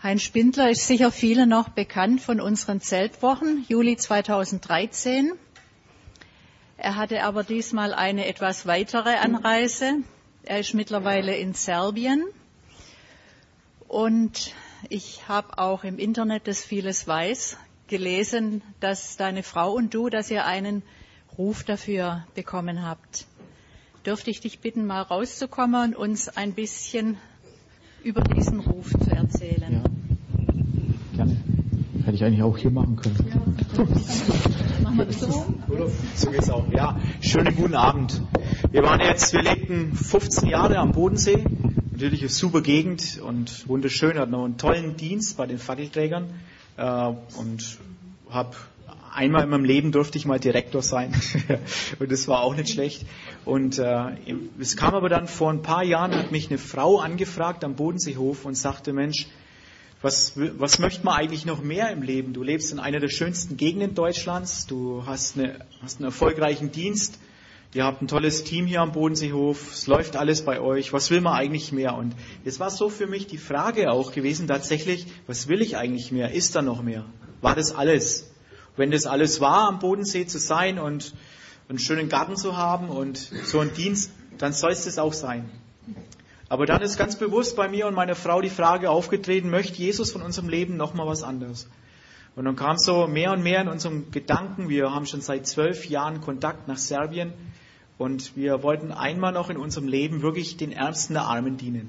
Heinz Spindler ist sicher vielen noch bekannt von unseren Zeltwochen, Juli 2013. Er hatte aber diesmal eine etwas weitere Anreise. Er ist mittlerweile in Serbien. Und ich habe auch im Internet, das vieles weiß, gelesen, dass deine Frau und du, dass ihr einen Ruf dafür bekommen habt. Dürfte ich dich bitten, mal rauszukommen und uns ein bisschen über diesen Ruf zu erzählen? Ja, gerne. Hätte ich eigentlich auch hier machen können. Ja. Machen wir so. So geht's auch. Ja, schönen guten Abend. Wir lebten 15 Jahre am Bodensee. Natürlich eine super Gegend und wunderschön. Hatten noch einen tollen Dienst bei den Fackelträgern und einmal in meinem Leben durfte ich mal Direktor sein und das war auch nicht schlecht. Und es kam aber dann vor ein paar Jahren, hat mich eine Frau angefragt am Bodenseehof und sagte, Mensch, was möchte man eigentlich noch mehr im Leben? Du lebst in einer der schönsten Gegenden Deutschlands, du hast einen erfolgreichen Dienst, ihr habt ein tolles Team hier am Bodenseehof, es läuft alles bei euch, was will man eigentlich mehr? Und es war so für mich die Frage auch gewesen, tatsächlich, was will ich eigentlich mehr? Ist da noch mehr? War das alles? Wenn das alles war, am Bodensee zu sein und einen schönen Garten zu haben und so einen Dienst, dann soll es das auch sein. Aber dann ist ganz bewusst bei mir und meiner Frau die Frage aufgetreten, möchte Jesus von unserem Leben nochmal was anderes? Und dann kam so mehr und mehr in unserem Gedanken, wir haben schon seit 12 Jahren Kontakt nach Serbien und wir wollten einmal noch in unserem Leben wirklich den Ärmsten der Armen dienen.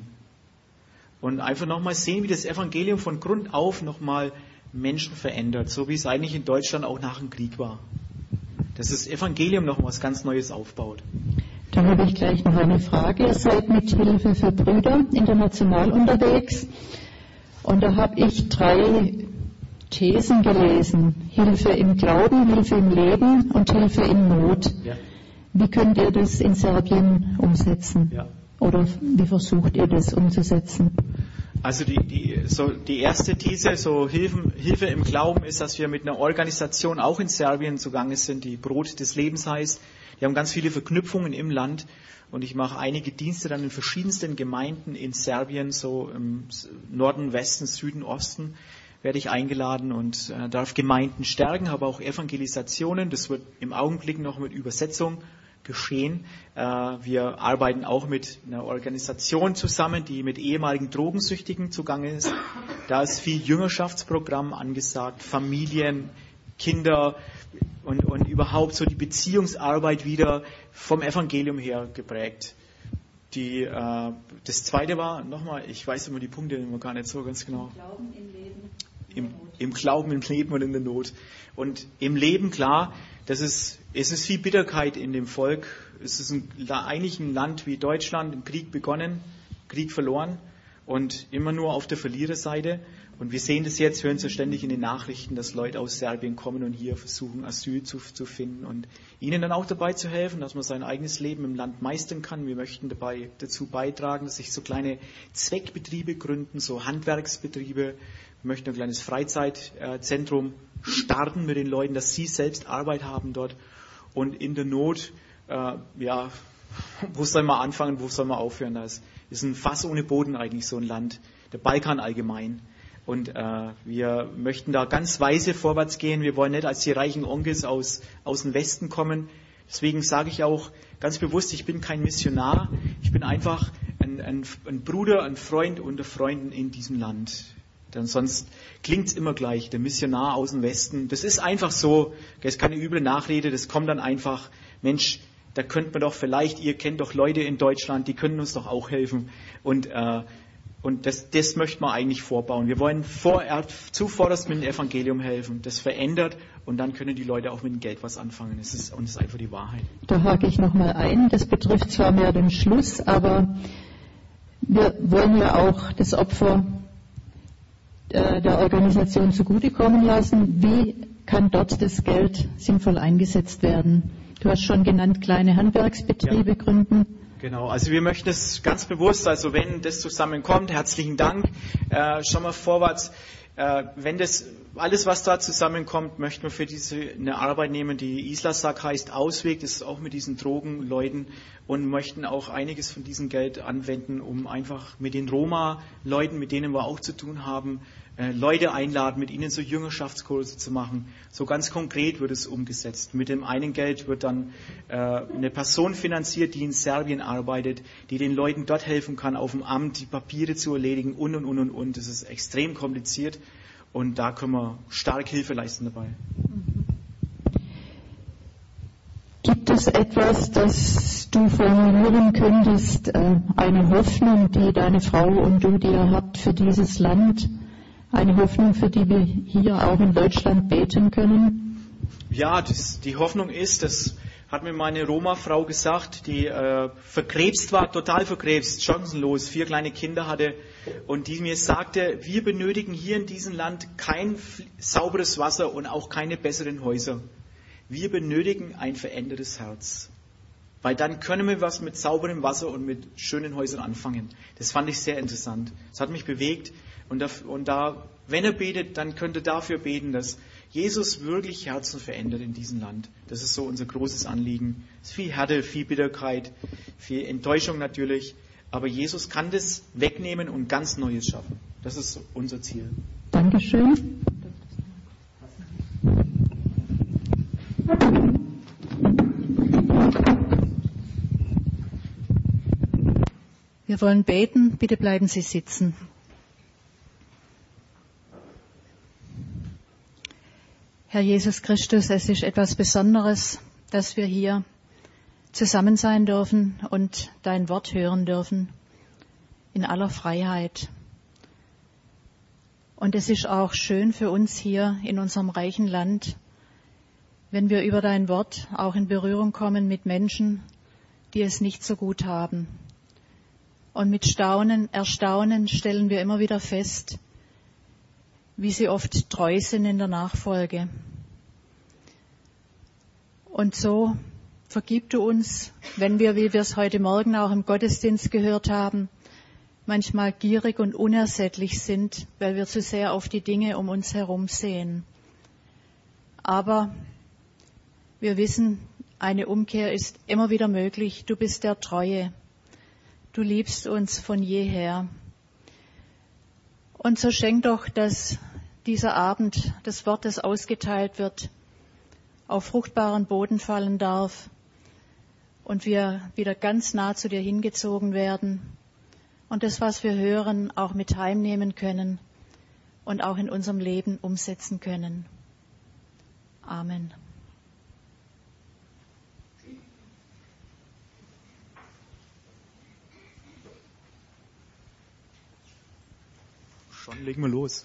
Und einfach nochmal sehen, wie das Evangelium von Grund auf nochmal Menschen verändert, so wie es eigentlich in Deutschland auch nach dem Krieg war. Dass das Evangelium noch was ganz Neues aufbaut. Da habe ich gleich noch eine Frage. Ihr seid mit Hilfe für Brüder international unterwegs und da habe ich 3 Thesen gelesen. Hilfe im Glauben, Hilfe im Leben und Hilfe in Not. Ja. Wie könnt ihr das in Serbien umsetzen? Ja. Oder wie versucht ihr das umzusetzen? Also die erste These, so Hilfe im Glauben, ist, dass wir mit einer Organisation auch in Serbien zugange sind, die Brot des Lebens heißt. Die haben ganz viele Verknüpfungen im Land und ich mache einige Dienste dann in verschiedensten Gemeinden in Serbien, so im Norden, Westen, Süden, Osten werde ich eingeladen und darf Gemeinden stärken, aber auch Evangelisationen. Das wird im Augenblick noch mit Übersetzung geschehen. Wir arbeiten auch mit einer Organisation zusammen, die mit ehemaligen Drogensüchtigen zugange ist. Da ist viel Jüngerschaftsprogramm angesagt, Familien, Kinder und überhaupt so die Beziehungsarbeit wieder vom Evangelium her geprägt. Das zweite war, nochmal, ich weiß immer die Punkte immer gar nicht so ganz genau. Glauben im Leben. Im Glauben, im Leben und in der Not. Und im Leben, klar, es ist viel Bitterkeit in dem Volk. Es ist eigentlich ein Land wie Deutschland, im Krieg begonnen, Krieg verloren und immer nur auf der Verliererseite. Und wir sehen das jetzt, hören es ja ständig in den Nachrichten, dass Leute aus Serbien kommen und hier versuchen, Asyl zu finden und ihnen dann auch dabei zu helfen, dass man sein eigenes Leben im Land meistern kann. Wir möchten dazu beitragen, dass sich so kleine Zweckbetriebe gründen, so Handwerksbetriebe. Wir möchten ein kleines Freizeitzentrum starten mit den Leuten, dass sie selbst Arbeit haben dort. Und in der Not, wo soll man anfangen, wo soll man aufhören? Das ist ein Fass ohne Boden eigentlich, so ein Land. Der Balkan allgemein. Und wir möchten da ganz weise vorwärts gehen. Wir wollen nicht als die reichen Onkels aus dem Westen kommen. Deswegen sage ich auch ganz bewusst, ich bin kein Missionar. Ich bin einfach ein Bruder, ein Freund unter Freunden in diesem Land. Denn sonst klingt es immer gleich, der Missionar aus dem Westen. Das ist einfach so, das ist keine üble Nachrede, das kommt dann einfach, Mensch, da könnte man doch vielleicht, ihr kennt doch Leute in Deutschland, die können uns doch auch helfen. Und das möchte man eigentlich vorbauen. Wir wollen zuvorderst mit dem Evangelium helfen. Das verändert und dann können die Leute auch mit dem Geld was anfangen. Das ist einfach die Wahrheit. Da hake ich nochmal ein. Das betrifft zwar mehr den Schluss, aber wir wollen ja auch das Opfer der Organisation zugutekommen lassen. Wie kann dort das Geld sinnvoll eingesetzt werden? Du hast schon genannt, kleine Handwerksbetriebe gründen. Genau, also wir möchten es ganz bewusst, also wenn das zusammenkommt, herzlichen Dank, schon mal vorwärts, wenn das alles, was da zusammenkommt, möchten wir für eine Arbeit nehmen, die Islasak heißt, Ausweg. Das ist auch mit diesen Drogenleuten und möchten auch einiges von diesem Geld anwenden, um einfach mit den Roma-Leuten, mit denen wir auch zu tun haben, Leute einladen, mit ihnen so Jüngerschaftskurse zu machen. So ganz konkret wird es umgesetzt. Mit dem einen Geld wird dann eine Person finanziert, die in Serbien arbeitet, die den Leuten dort helfen kann, auf dem Amt die Papiere zu erledigen und. Das ist extrem kompliziert und da können wir stark Hilfe leisten dabei. Gibt es etwas, das du formulieren könntest, eine Hoffnung, die deine Frau und du dir habt für dieses Land? Eine Hoffnung, für die wir hier auch in Deutschland beten können? Ja, die Hoffnung ist, das hat mir meine Roma-Frau gesagt, die verkrebst war, total verkrebst, chancenlos, 4 kleine Kinder hatte und die mir sagte, wir benötigen hier in diesem Land kein sauberes Wasser und auch keine besseren Häuser. Wir benötigen ein verändertes Herz. Weil dann können wir was mit sauberem Wasser und mit schönen Häusern anfangen. Das fand ich sehr interessant. Das hat mich bewegt. Und da, wenn er betet, dann könnt ihr dafür beten, dass Jesus wirklich Herzen verändert in diesem Land. Das ist so unser großes Anliegen. Es ist viel Härte, viel Bitterkeit, viel Enttäuschung natürlich. Aber Jesus kann das wegnehmen und ganz Neues schaffen. Das ist unser Ziel. Dankeschön. Wir wollen beten. Bitte bleiben Sie sitzen. Herr Jesus Christus, es ist etwas Besonderes, dass wir hier zusammen sein dürfen und dein Wort hören dürfen in aller Freiheit. Und es ist auch schön für uns hier in unserem reichen Land, wenn wir über dein Wort auch in Berührung kommen mit Menschen, die es nicht so gut haben. Und mit Erstaunen stellen wir immer wieder fest, wie sie oft treu sind in der Nachfolge. Und so vergib du uns, wenn wir, wie wir es heute Morgen auch im Gottesdienst gehört haben, manchmal gierig und unersättlich sind, weil wir zu sehr auf die Dinge um uns herum sehen. Aber wir wissen, eine Umkehr ist immer wieder möglich. Du bist der Treue. Du liebst uns von jeher. Und so schenk doch, dass dieser Abend, das Wort, das ausgeteilt wird, auf fruchtbaren Boden fallen darf und wir wieder ganz nah zu dir hingezogen werden und das, was wir hören, auch mit heimnehmen können und auch in unserem Leben umsetzen können. Amen. Schon legen wir los.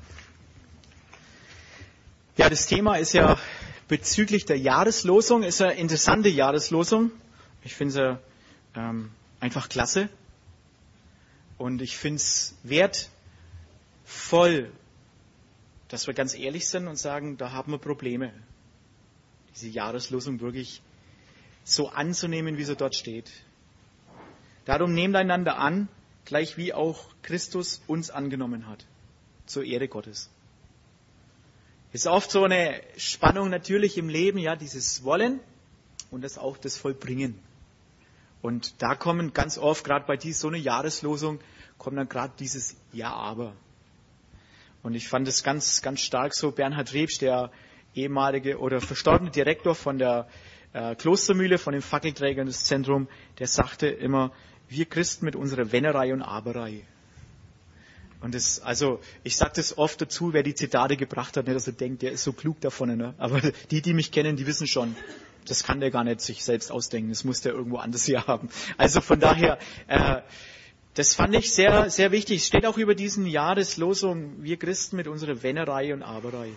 Ja, das Thema ist ja bezüglich der Jahreslosung, ist eine interessante Jahreslosung. Ich finde sie einfach klasse. Und ich finde es wertvoll, dass wir ganz ehrlich sind und sagen, da haben wir Probleme. Diese Jahreslosung wirklich so anzunehmen, wie sie dort steht. Darum nehmt einander an, gleich wie auch Christus uns angenommen hat, zur Ehre Gottes. Ist oft so eine Spannung natürlich im Leben, ja, dieses Wollen und das auch das Vollbringen. Und da kommen ganz oft, gerade bei so einer Jahreslosung, kommt dann gerade dieses Ja, aber. Und ich fand es ganz, ganz stark so, Bernhard Rebsch, der ehemalige oder verstorbene Direktor von der Klostermühle, von den Fackelträgern des Zentrum, der sagte immer, wir Christen mit unserer Wennerei und Aberei. Und ich sage das oft dazu, wer die Zitate gebracht hat, nicht, dass er denkt, der ist so klug davon. Ne? Aber die mich kennen, die wissen schon, das kann der gar nicht sich selbst ausdenken. Das muss der irgendwo anders hier haben. Also von daher, das fand ich sehr, sehr wichtig. Es steht auch über diesen Jahreslosung, wir Christen mit unserer Wennerei und Aberei.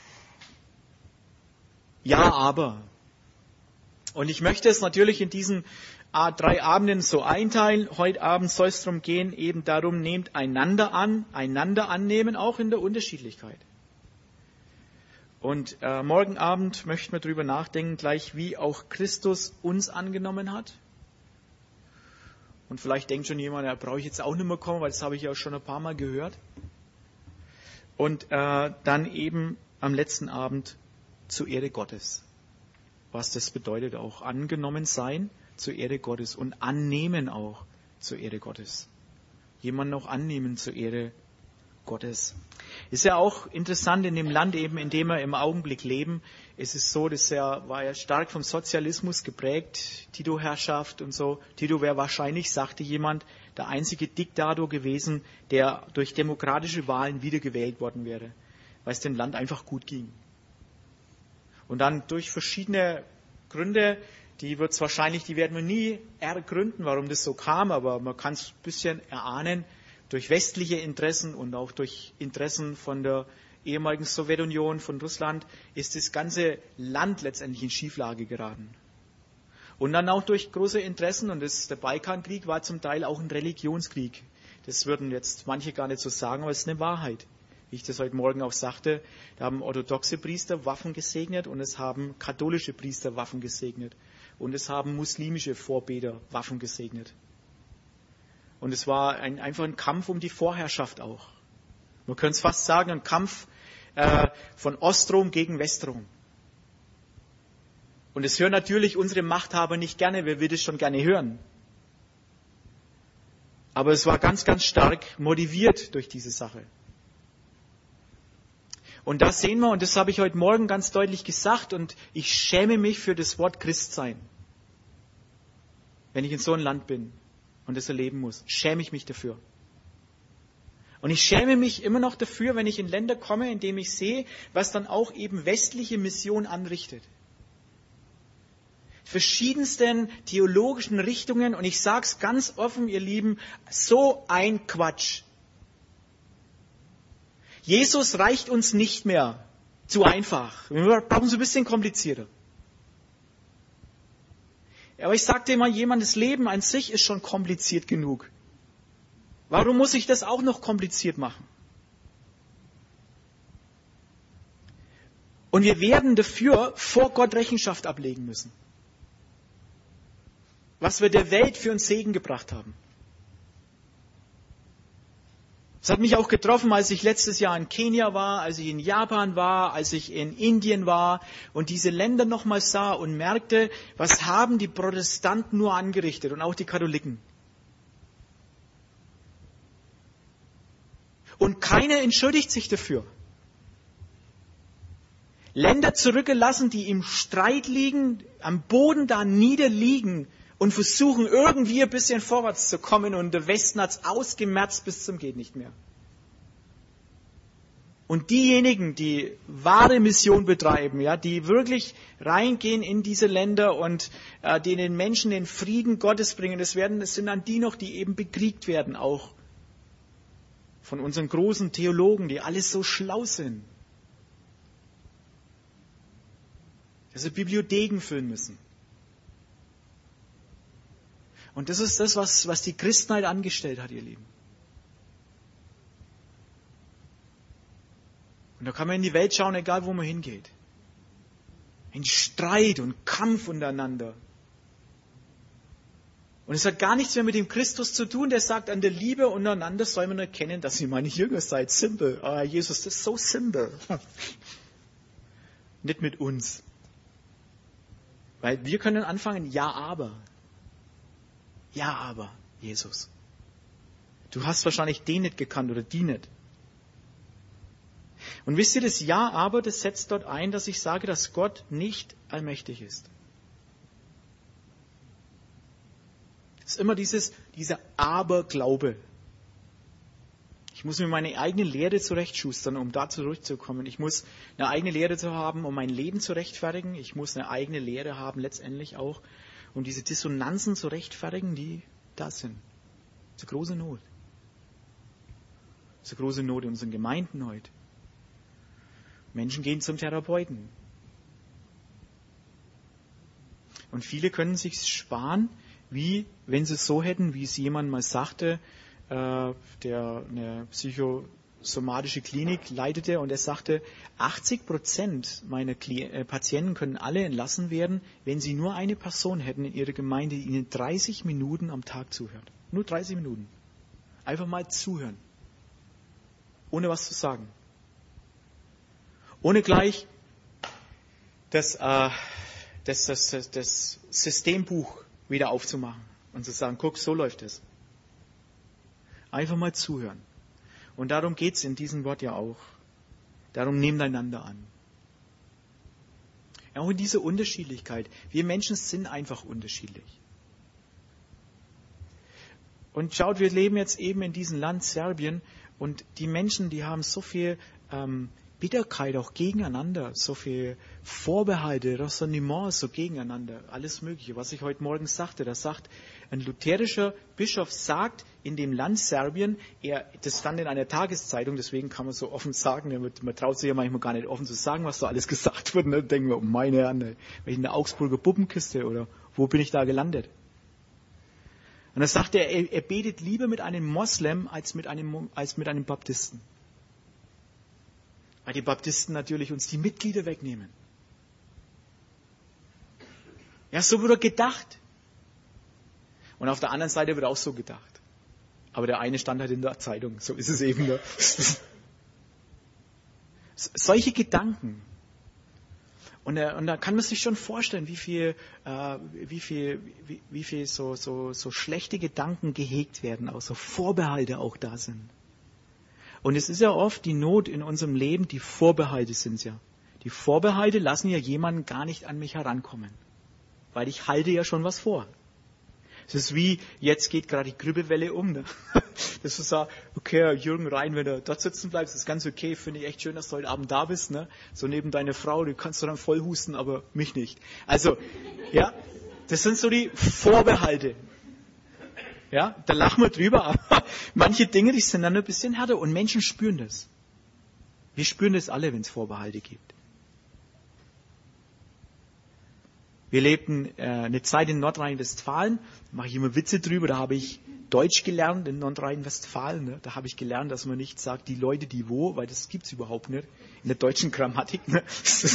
Ja, aber. Und ich möchte es natürlich in diesen 3 Abenden so einteilen. Heute Abend soll es darum gehen, eben darum, nehmt einander an, einander annehmen, auch in der Unterschiedlichkeit. Und morgen Abend möchten wir darüber nachdenken, gleich wie auch Christus uns angenommen hat. Und vielleicht denkt schon jemand, da brauche ich jetzt auch nicht mehr kommen, weil das habe ich ja schon ein paar Mal gehört. Und dann eben am letzten Abend zur Ehre Gottes. Was das bedeutet auch. Angenommen sein zur Ehre Gottes und annehmen auch zur Ehre Gottes. Jemanden auch annehmen zur Ehre Gottes. Ist ja auch interessant in dem Land eben, in dem wir im Augenblick leben. Es ist so, war ja stark vom Sozialismus geprägt, Tito-Herrschaft und so. Tito wäre wahrscheinlich, sagte jemand, der einzige Diktator gewesen, der durch demokratische Wahlen wiedergewählt worden wäre, weil es dem Land einfach gut ging. Und dann durch verschiedene Gründe, die werden wir nie ergründen, warum das so kam, aber man kann es ein bisschen erahnen, durch westliche Interessen und auch durch Interessen von der ehemaligen Sowjetunion, von Russland, ist das ganze Land letztendlich in Schieflage geraten. Und dann auch durch große Interessen, und der Balkankrieg war zum Teil auch ein Religionskrieg. Das würden jetzt manche gar nicht so sagen, aber es ist eine Wahrheit. Wie ich das heute Morgen auch sagte, da haben orthodoxe Priester Waffen gesegnet und es haben katholische Priester Waffen gesegnet. Und es haben muslimische Vorbeter Waffen gesegnet. Und es war einfach ein Kampf um die Vorherrschaft auch. Man könnte es fast sagen, ein Kampf von Ostrom gegen Westrom. Und es hören natürlich unsere Machthaber nicht gerne, wer will das schon gerne hören. Aber es war ganz, ganz stark motiviert durch diese Sache. Und da sehen wir, und das habe ich heute Morgen ganz deutlich gesagt, und ich schäme mich für das Wort Christsein. Wenn ich in so einem Land bin und das erleben muss, schäme ich mich dafür. Und ich schäme mich immer noch dafür, wenn ich in Länder komme, in denen ich sehe, was dann auch eben westliche Mission anrichtet. Verschiedensten theologischen Richtungen, und ich sage es ganz offen, ihr Lieben, so ein Quatsch. Jesus reicht uns nicht mehr. Zu einfach. Wir brauchen es ein bisschen komplizierter. Aber ich sagte immer, das Leben an sich ist schon kompliziert genug. Warum muss ich das auch noch kompliziert machen? Und wir werden dafür vor Gott Rechenschaft ablegen müssen. Was wir der Welt für einen Segen gebracht haben. Es hat mich auch getroffen, als ich letztes Jahr in Kenia war, als ich in Japan war, als ich in Indien war und diese Länder nochmal sah und merkte, was haben die Protestanten nur angerichtet und auch die Katholiken. Und keiner entschuldigt sich dafür. Länder zurückgelassen, die im Streit liegen, am Boden da niederliegen und versuchen irgendwie ein bisschen vorwärts zu kommen, und der Westen hat's ausgemerzt bis zum geht nicht mehr. Und diejenigen, die wahre Mission betreiben, ja, die wirklich reingehen in diese Länder und die den Menschen den Frieden Gottes bringen, es sind dann die noch, die eben bekriegt werden, auch von unseren großen Theologen, die alles so schlau sind. Dass sie Bibliotheken füllen müssen. Und das ist das, was die Christenheit angestellt hat, ihr Lieben. Und da kann man in die Welt schauen, egal wo man hingeht. In Streit und Kampf untereinander. Und es hat gar nichts mehr mit dem Christus zu tun, der sagt, an der Liebe untereinander soll man erkennen, dass ihr meine Jünger seid. Simpel. Aber Jesus, das ist so simpel. Nicht mit uns. Weil wir können anfangen, ja, aber. Ja, aber, Jesus. Du hast wahrscheinlich den nicht gekannt oder die nicht. Und wisst ihr, das Ja, aber, das setzt dort ein, dass ich sage, dass Gott nicht allmächtig ist. Das ist immer dieser Aberglaube. Ich muss mir meine eigene Lehre zurechtschustern, um da zurückzukommen. Ich muss eine eigene Lehre zu haben, um mein Leben zu rechtfertigen. Ich muss eine eigene Lehre haben, letztendlich auch, um diese Dissonanzen zu rechtfertigen, die da sind. Das ist eine große Not. Das ist eine große Not in unseren Gemeinden heute. Menschen gehen zum Therapeuten. Und viele können sich sparen, wie wenn sie es so hätten, wie es jemand mal sagte, der eine psychosomatische Klinik leitete, und er sagte, 80% meiner Patienten können alle entlassen werden, wenn sie nur eine Person hätten in ihrer Gemeinde, die ihnen 30 Minuten am Tag zuhört. Nur 30 Minuten. Einfach mal zuhören. Ohne was zu sagen. ohne gleich das Systembuch wieder aufzumachen und zu sagen, guck, so läuft es. Einfach mal zuhören. Und darum geht es in diesem Wort ja auch. Darum nehmt einander an. Auch in dieser Unterschiedlichkeit. Wir Menschen sind einfach unterschiedlich. Und schaut, wir leben jetzt eben in diesem Land Serbien und die Menschen, die haben so viel Bitterkeit auch gegeneinander, so viel Vorbehalte, Ressentiments so gegeneinander, alles Mögliche. Was ich heute Morgen sagte, da sagt ein lutherischer Bischof, sagt in dem Land Serbien, das stand in einer Tageszeitung, deswegen kann man so offen sagen, man traut sich ja manchmal gar nicht offen zu sagen, was da alles gesagt wird. Ne? Denken wir, oh meine Herren, bin ich in der Augsburger Puppenkiste oder wo bin ich da gelandet? Und da sagt er betet lieber mit einem Moslem als mit einem Baptisten. Weil die Baptisten natürlich uns die Mitglieder wegnehmen. Ja, so wird gedacht. Und auf der anderen Seite wird auch so gedacht. Aber der eine stand halt in der Zeitung. So ist es eben. Ne? Solche Gedanken. Und da kann man sich schon vorstellen, wie viel so schlechte Gedanken gehegt werden, auch so Vorbehalte auch da sind. Und es ist ja oft die Not in unserem Leben, die Vorbehalte sind es ja. Die Vorbehalte lassen ja jemanden gar nicht an mich herankommen. Weil ich halte ja schon was vor. Es ist wie, jetzt geht gerade die Grippewelle um. Ne? Das ist so, okay, Jürgen Rein, wenn du dort sitzen bleibst, ist ganz okay, finde ich echt schön, dass du heute Abend da bist. Ne? So neben deiner Frau, die kannst du dann voll husten, aber mich nicht. Also, ja, das sind so die Vorbehalte. Ja, da lachen wir drüber, aber manche Dinge, die sind dann ein bisschen härter und Menschen spüren das. Wir spüren das alle, wenn es Vorbehalte gibt. Wir lebten eine Zeit in Nordrhein-Westfalen, da mache ich immer Witze drüber, da habe ich Deutsch gelernt in Nordrhein-Westfalen. Ne? Da habe ich gelernt, dass man nicht sagt, die Leute, die wo, weil das gibt's überhaupt nicht in der deutschen Grammatik. Ne?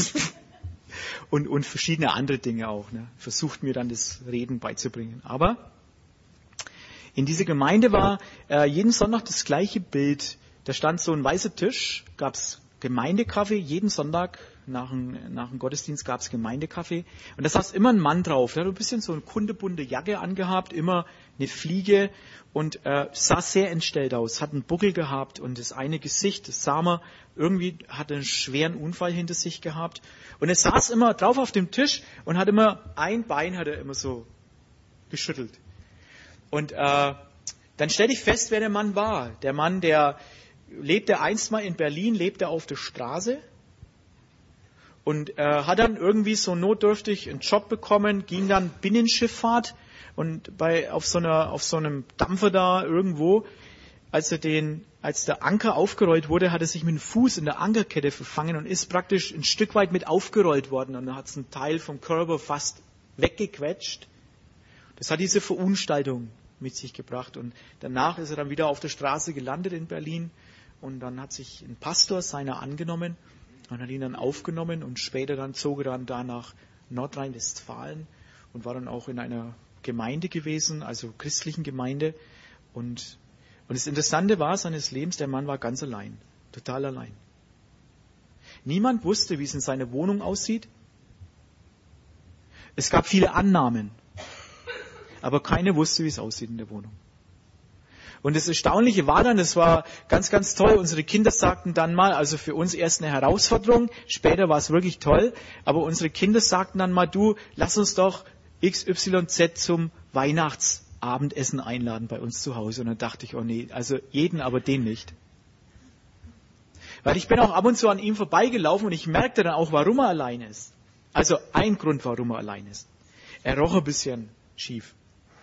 und verschiedene andere Dinge auch. Ne? Versucht mir dann das Reden beizubringen. Aber in dieser Gemeinde war jeden Sonntag das gleiche Bild. Da stand so ein weißer Tisch, gab's Gemeindekaffee, jeden Sonntag nach dem Gottesdienst gab's Gemeindekaffee. Und da saß immer ein Mann drauf. Der hat ein bisschen so eine kunterbunte Jacke angehabt, immer eine Fliege und sah sehr entstellt aus, hat einen Buckel gehabt und das eine Gesicht, das sah man, irgendwie hat einen schweren Unfall hinter sich gehabt. Und er saß immer drauf auf dem Tisch und hat immer, ein Bein hat er immer so geschüttelt. Und dann stellte ich fest, wer der Mann war. Der Mann, der lebte einst mal in Berlin, lebte auf der Straße und hat dann irgendwie so notdürftig einen Job bekommen, ging dann Binnenschifffahrt und auf so einem Dampfer da irgendwo, als der Anker aufgerollt wurde, hat er sich mit dem Fuß in der Ankerkette verfangen und ist praktisch ein Stück weit mit aufgerollt worden und dann hat es einen Teil vom Körper fast weggequetscht. Das hat diese Verunstaltung mit sich gebracht und danach ist er dann wieder auf der Straße gelandet in Berlin und dann hat sich ein Pastor seiner angenommen und hat ihn dann aufgenommen und später dann zog er dann da nach Nordrhein-Westfalen und war dann auch in einer Gemeinde gewesen, also christlichen Gemeinde und das Interessante war seines Lebens, der Mann war ganz allein, total allein. Niemand wusste, wie es in seiner Wohnung aussieht. Es gab viele Annahmen. Aber keiner wusste, wie es aussieht in der Wohnung. Und das Erstaunliche war dann, das war ganz, ganz toll. Unsere Kinder sagten dann mal, also für uns erst eine Herausforderung, später war es wirklich toll, aber unsere Kinder sagten dann mal, du, lass uns doch XYZ zum Weihnachtsabendessen einladen bei uns zu Hause. Und dann dachte ich, oh nee, also jeden, aber den nicht. Weil ich bin auch ab und zu an ihm vorbeigelaufen und ich merkte dann auch, warum er allein ist. Also ein Grund, warum er allein ist. Er roch ein bisschen schief.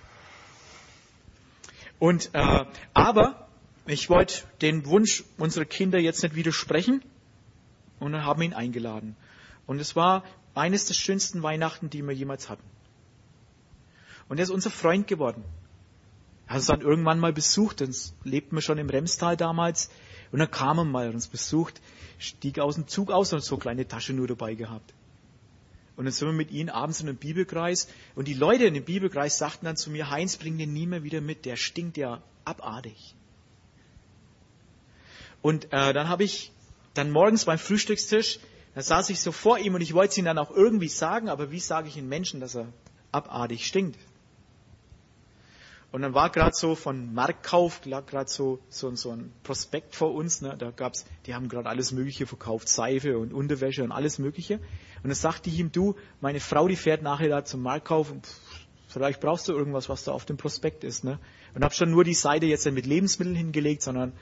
Und aber ich wollte den Wunsch unserer Kinder jetzt nicht widersprechen und dann haben wir ihn eingeladen. Und es war eines der schönsten Weihnachten, die wir jemals hatten. Und er ist unser Freund geworden. Er hat uns dann irgendwann mal besucht, dann lebten wir schon im Remstal damals. Und dann kam er mal und uns besucht, stieg aus dem Zug aus und so eine kleine Tasche nur dabei gehabt. Und dann sind wir mit ihnen abends in einem Bibelkreis. Und die Leute in dem Bibelkreis sagten dann zu mir, Heinz, bring den nie mehr wieder mit, der stinkt ja abartig. Und dann habe ich dann morgens beim Frühstückstisch Da saß ich so vor ihm und ich wollte es ihm dann auch irgendwie sagen, aber wie sage ich den Menschen, dass er abartig stinkt? Und dann war gerade so von Marktkauf, lag gerade so ein Prospekt vor uns, ne? Die haben gerade alles Mögliche verkauft, Seife und Unterwäsche und alles Mögliche. Und dann sagte ich ihm, du, meine Frau, die fährt nachher da zum Marktkauf und vielleicht brauchst du irgendwas, was da auf dem Prospekt ist, ne? Und habe schon nur die Seite jetzt nicht mit Lebensmitteln hingelegt, sondern...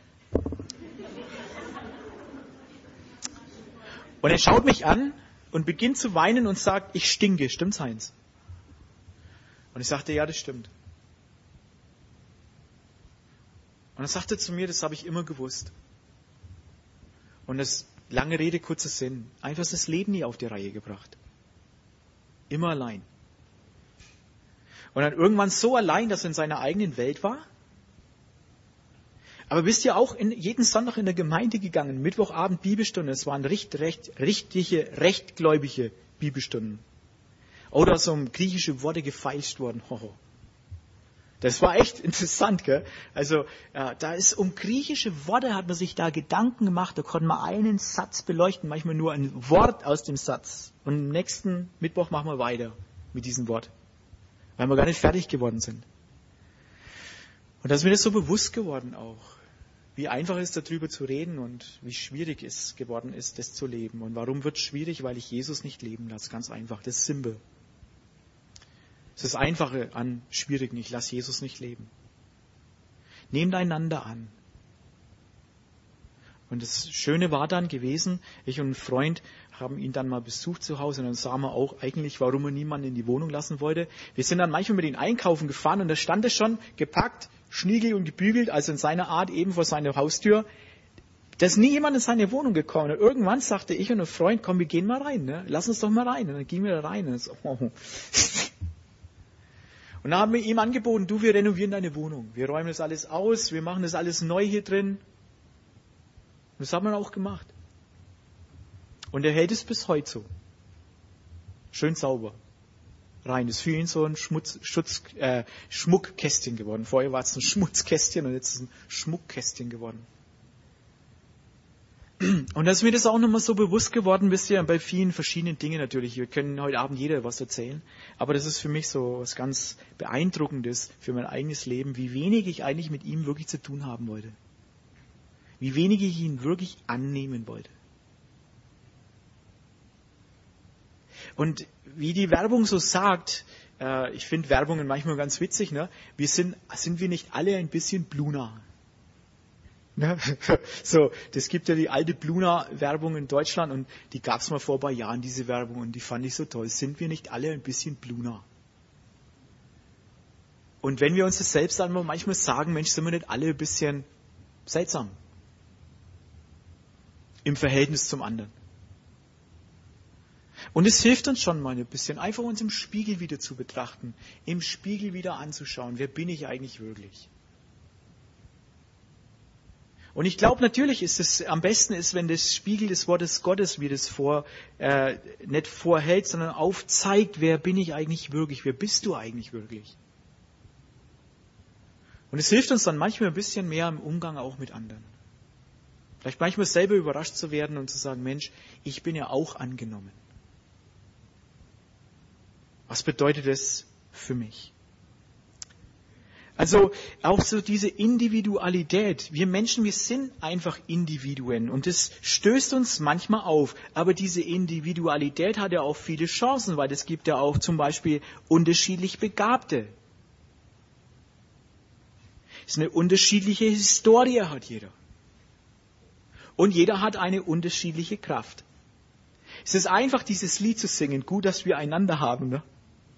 Und er schaut mich an und beginnt zu weinen und sagt, ich stinke, stimmt's, Heinz? Und ich sagte, ja, das stimmt. Und er sagte zu mir, das habe ich immer gewusst. Und das, lange Rede, kurzer Sinn, einfach das Leben nie auf die Reihe gebracht. Immer allein. Und dann irgendwann so allein, dass er in seiner eigenen Welt war. Aber bist ja auch jeden Sonntag in der Gemeinde gegangen, Mittwochabend Bibelstunde, es waren richtige, rechtgläubige Bibelstunden. Oder so um griechische Worte gefeilscht worden. Hoho. Das war echt interessant, gell? Also, da ist um griechische Worte, hat man sich da Gedanken gemacht, da konnte man einen Satz beleuchten, manchmal nur ein Wort aus dem Satz. Und am nächsten Mittwoch machen wir weiter mit diesem Wort. Weil wir gar nicht fertig geworden sind. Und da ist mir das so bewusst geworden auch. Wie einfach es ist, darüber zu reden und wie schwierig es geworden ist, das zu leben. Und warum wird es schwierig? Weil ich Jesus nicht leben lasse. Ganz einfach. Das ist simpel. Das ist das Einfache an Schwierigen. Ich lasse Jesus nicht leben. Nehmt einander an. Und das Schöne war dann gewesen, ich und ein Freund haben ihn dann mal besucht zu Hause und dann sahen wir auch eigentlich, warum er niemanden in die Wohnung lassen wollte. Wir sind dann manchmal mit ihm einkaufen gefahren und da stand er schon gepackt, schniegel und gebügelt, also in seiner Art eben vor seiner Haustür. Da ist nie jemand in seine Wohnung gekommen. Und irgendwann sagte ich und ein Freund, komm, wir gehen mal rein, ne? Lass uns doch mal rein. Und dann gingen wir da rein. Und so, oh. Und dann haben wir ihm angeboten, du, wir renovieren deine Wohnung. Wir räumen das alles aus, wir machen das alles neu hier drin. Und das haben wir auch gemacht. Und er hält es bis heute so. Schön sauber. Rein. Es ist für ihn so ein Schmuckkästchen geworden. Vorher war es ein Schmutzkästchen und jetzt ist es ein Schmuckkästchen geworden. Und da ist mir das auch nochmal so bewusst geworden, wisst ihr, bei vielen verschiedenen Dingen natürlich. Wir können heute Abend jeder was erzählen. Aber das ist für mich so was ganz Beeindruckendes für mein eigenes Leben, wie wenig ich eigentlich mit ihm wirklich zu tun haben wollte. Wie wenig ich ihn wirklich annehmen wollte. Und wie die Werbung so sagt, ich finde Werbungen manchmal ganz witzig, ne? Sind wir nicht alle ein bisschen Bluna? Ne? So, das gibt ja die alte Bluna-Werbung in Deutschland und die gab es mal vor ein paar Jahren, diese Werbung, und die fand ich so toll. Sind wir nicht alle ein bisschen Bluna? Und wenn wir uns das selbst einmal manchmal sagen, Mensch, sind wir nicht alle ein bisschen seltsam? Im Verhältnis zum anderen. Und es hilft uns schon mal ein bisschen, einfach uns im Spiegel wieder zu betrachten, im Spiegel wieder anzuschauen, wer bin ich eigentlich wirklich? Und ich glaube, natürlich ist es am besten, wenn das Spiegel des Wortes Gottes mir das nicht vorhält, sondern aufzeigt, wer bin ich eigentlich wirklich, wer bist du eigentlich wirklich? Und es hilft uns dann manchmal ein bisschen mehr im Umgang auch mit anderen. Vielleicht manchmal selber überrascht zu werden und zu sagen, Mensch, ich bin ja auch angenommen. Was bedeutet das für mich? Also auch so diese Individualität. Wir Menschen, wir sind einfach Individuen und das stößt uns manchmal auf. Aber diese Individualität hat ja auch viele Chancen, weil es gibt ja auch zum Beispiel unterschiedlich Begabte. Es ist eine unterschiedliche Historie, hat jeder. Und jeder hat eine unterschiedliche Kraft. Es ist einfach, dieses Lied zu singen. Gut, dass wir einander haben, ne?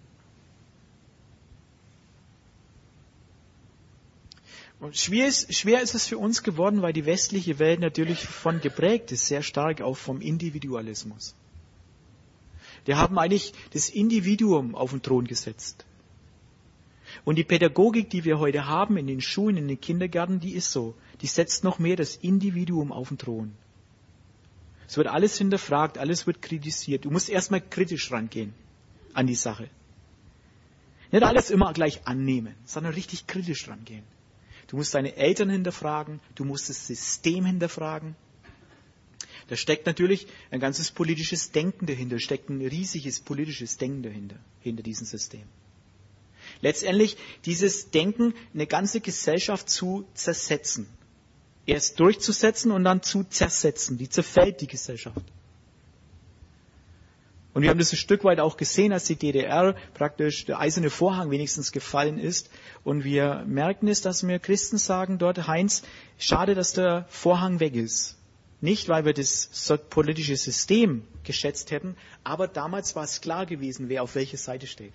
Und schwer ist es für uns geworden, weil die westliche Welt natürlich davon geprägt ist, sehr stark auch vom Individualismus. Wir haben eigentlich das Individuum auf den Thron gesetzt. Und die Pädagogik, die wir heute haben in den Schulen, in den Kindergärten, die ist so. Die setzt noch mehr das Individuum auf den Thron. Es wird alles hinterfragt, alles wird kritisiert. Du musst erstmal kritisch rangehen an die Sache. Nicht alles immer gleich annehmen, sondern richtig kritisch rangehen. Du musst deine Eltern hinterfragen, du musst das System hinterfragen. Da steckt natürlich ein ganzes politisches Denken dahinter, steckt ein riesiges politisches Denken dahinter, hinter diesem System. Letztendlich dieses Denken, eine ganze Gesellschaft zu zersetzen. Erst durchzusetzen und dann zu zersetzen. Die zerfällt die Gesellschaft. Und wir haben das ein Stück weit auch gesehen, als die DDR praktisch der eiserne Vorhang wenigstens gefallen ist. Und wir merken es, dass wir Christen sagen dort, Heinz, schade, dass der Vorhang weg ist. Nicht, weil wir das politische System geschätzt hätten, aber damals war es klar gewesen, wer auf welcher Seite steht.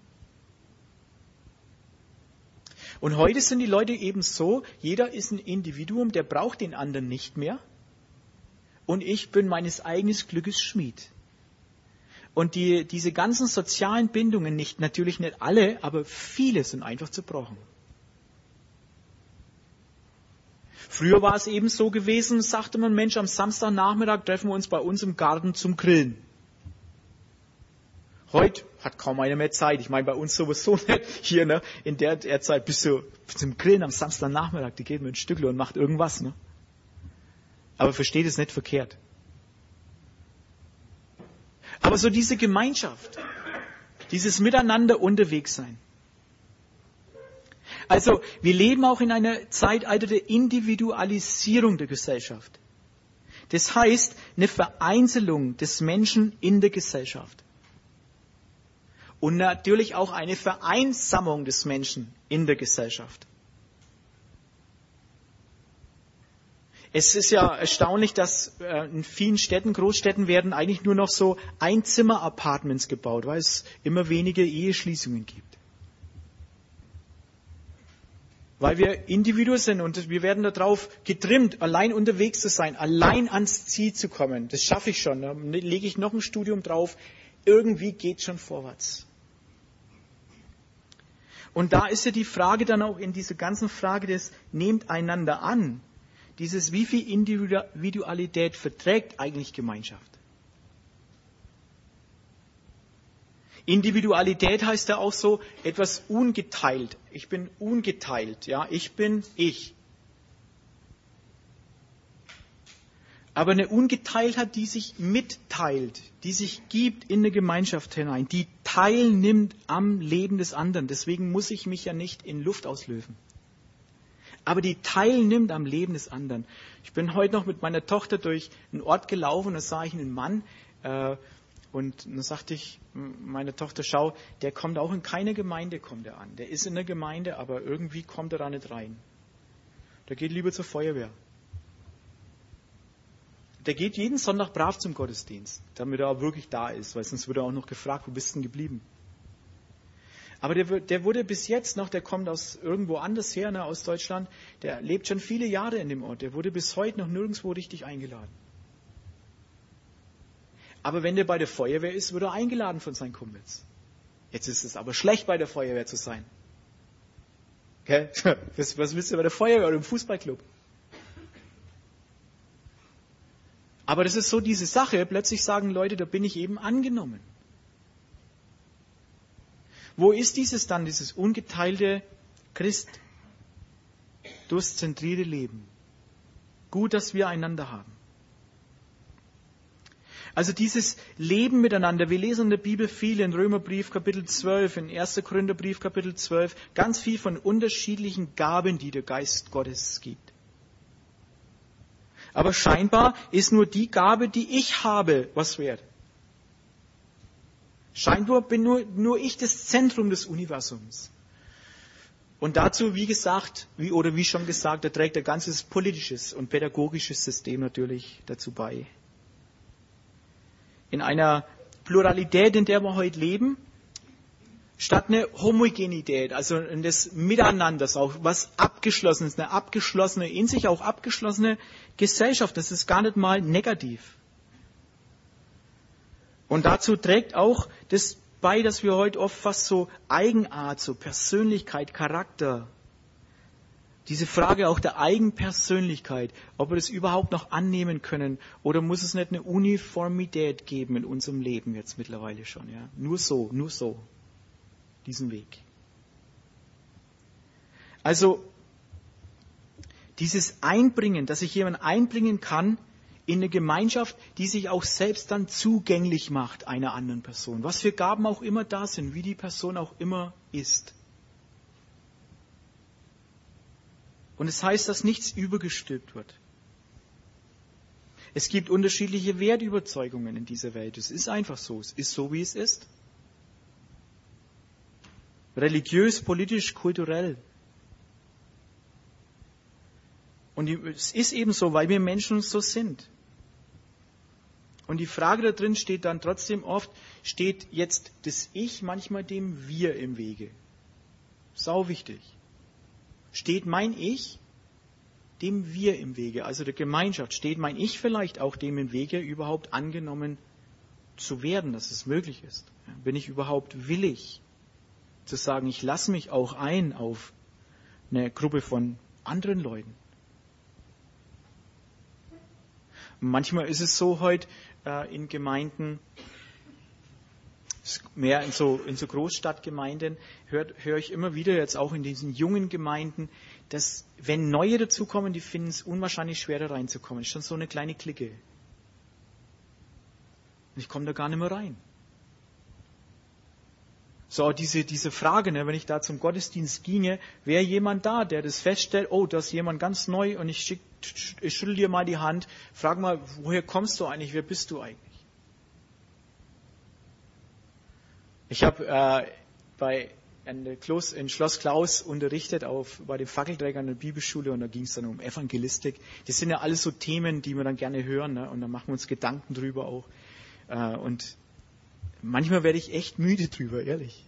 Und heute sind die Leute eben so, jeder ist ein Individuum, der braucht den anderen nicht mehr. Und ich bin meines eigenen Glückes Schmied. Und diese ganzen sozialen Bindungen, natürlich nicht alle, aber viele sind einfach zerbrochen. Früher war es eben so gewesen, sagte man, Mensch, am Samstagnachmittag treffen wir uns bei uns im Garten zum Grillen. Heute hat kaum einer mehr Zeit. Ich meine, bei uns sowieso nicht. Hier, ne, in der Zeit bist du zum Grillen am Samstagnachmittag, die geht mit ein Stückle und macht irgendwas, ne. Aber versteht es nicht verkehrt. Aber so diese Gemeinschaft, dieses Miteinander unterwegs sein. Also, wir leben auch in einer Zeitalter der Individualisierung der Gesellschaft. Das heißt, eine Vereinzelung des Menschen in der Gesellschaft. Und natürlich auch eine Vereinsamung des Menschen in der Gesellschaft. Es ist ja erstaunlich, dass in vielen Städten, Großstädten werden eigentlich nur noch so Einzimmer-Apartments gebaut, weil es immer weniger Eheschließungen gibt. Weil wir Individuen sind und wir werden darauf getrimmt, allein unterwegs zu sein, allein ans Ziel zu kommen. Das schaffe ich schon. Da lege ich noch ein Studium drauf. Irgendwie geht schon vorwärts. Und da ist ja die Frage dann auch in dieser ganzen Frage des Nehmt einander an. Dieses, wie viel Individualität verträgt eigentlich Gemeinschaft? Individualität heißt ja auch so etwas ungeteilt. Ich bin ungeteilt, ja, ich bin ich. Aber eine Ungeteiltheit, die sich mitteilt, die sich gibt in eine Gemeinschaft hinein, die teilnimmt am Leben des anderen. Deswegen muss ich mich ja nicht in Luft auslösen. Aber die teilnimmt am Leben des anderen. Ich bin heute noch mit meiner Tochter durch einen Ort gelaufen und da sah ich einen Mann und dann sagte ich meiner Tochter, schau, der kommt auch in keine Gemeinde, kommt er an. Der ist in der Gemeinde, aber irgendwie kommt er da nicht rein. Der geht lieber zur Feuerwehr. Der geht jeden Sonntag brav zum Gottesdienst, damit er auch wirklich da ist, weil sonst wird er auch noch gefragt, wo bist du denn geblieben? Aber der wurde bis jetzt noch, der kommt aus irgendwo anders her, ne, aus Deutschland, der lebt schon viele Jahre in dem Ort, der wurde bis heute noch nirgendwo richtig eingeladen. Aber wenn der bei der Feuerwehr ist, wird er eingeladen von seinen Kumpels. Jetzt ist es aber schlecht, bei der Feuerwehr zu sein. Okay? Was willst du bei der Feuerwehr oder im Fußballclub? Aber das ist so diese Sache, plötzlich sagen Leute, da bin ich eben angenommen. Wo ist dieses dann, dieses ungeteilte Christuszentrierte Leben? Gut, dass wir einander haben. Also dieses Leben miteinander, wir lesen in der Bibel viel, in Römerbrief Kapitel 12, in 1. Korintherbrief Kapitel 12, ganz viel von unterschiedlichen Gaben, die der Geist Gottes gibt. Aber scheinbar ist nur die Gabe, die ich habe, was wert. Scheinbar bin nur ich das Zentrum des Universums. Und dazu, wie schon gesagt, da trägt ein ganzes politisches und pädagogisches System natürlich dazu bei. In einer Pluralität, in der wir heute leben, statt eine Homogenität, also des Miteinanders, auch was Abgeschlossenes, eine abgeschlossene, in sich auch abgeschlossene Gesellschaft, das ist gar nicht mal negativ. Und dazu trägt auch das bei, dass wir heute oft fast so Eigenart, so Persönlichkeit, Charakter, diese Frage auch der Eigenpersönlichkeit, ob wir das überhaupt noch annehmen können oder muss es nicht eine Uniformität geben in unserem Leben jetzt mittlerweile schon, ja? Nur so, diesen Weg. Also, dieses Einbringen, dass ich jemanden einbringen kann in eine Gemeinschaft, die sich auch selbst dann zugänglich macht einer anderen Person. Was für Gaben auch immer da sind, wie die Person auch immer ist. Und es heißt, dass nichts übergestülpt wird. Es gibt unterschiedliche Wertüberzeugungen in dieser Welt. Es ist einfach so. Es ist so, wie es ist. Religiös, politisch, kulturell. Und es ist eben so, weil wir Menschen so sind. Und die Frage da drin steht dann trotzdem oft, steht jetzt das Ich manchmal dem Wir im Wege. Sau wichtig. Steht mein Ich dem Wir im Wege, also der Gemeinschaft? Steht mein Ich vielleicht auch dem im Wege, überhaupt angenommen zu werden, dass es möglich ist? Bin ich überhaupt willig zu sagen, ich lasse mich auch ein auf eine Gruppe von anderen Leuten? Und manchmal ist es so heute in Gemeinden, mehr in so Großstadtgemeinden, höre ich immer wieder, jetzt auch in diesen jungen Gemeinden, dass wenn Neue dazukommen, die finden es unwahrscheinlich schwer, da reinzukommen. Es ist schon so eine kleine Clique. Und ich komme da gar nicht mehr rein. So, diese Frage, ne, wenn ich da zum Gottesdienst ginge, wäre jemand da, der das feststellt, oh, da ist jemand ganz neu und ich schüttel dir mal die Hand, frag mal, woher kommst du eigentlich, wer bist du eigentlich? Ich habe in Schloss Klaus unterrichtet bei den Fackelträgern der Bibelschule und da ging es dann um Evangelistik. Das sind ja alles so Themen, die wir dann gerne hören, ne? Und da machen wir uns Gedanken drüber auch. Und manchmal werde ich echt müde drüber, ehrlich.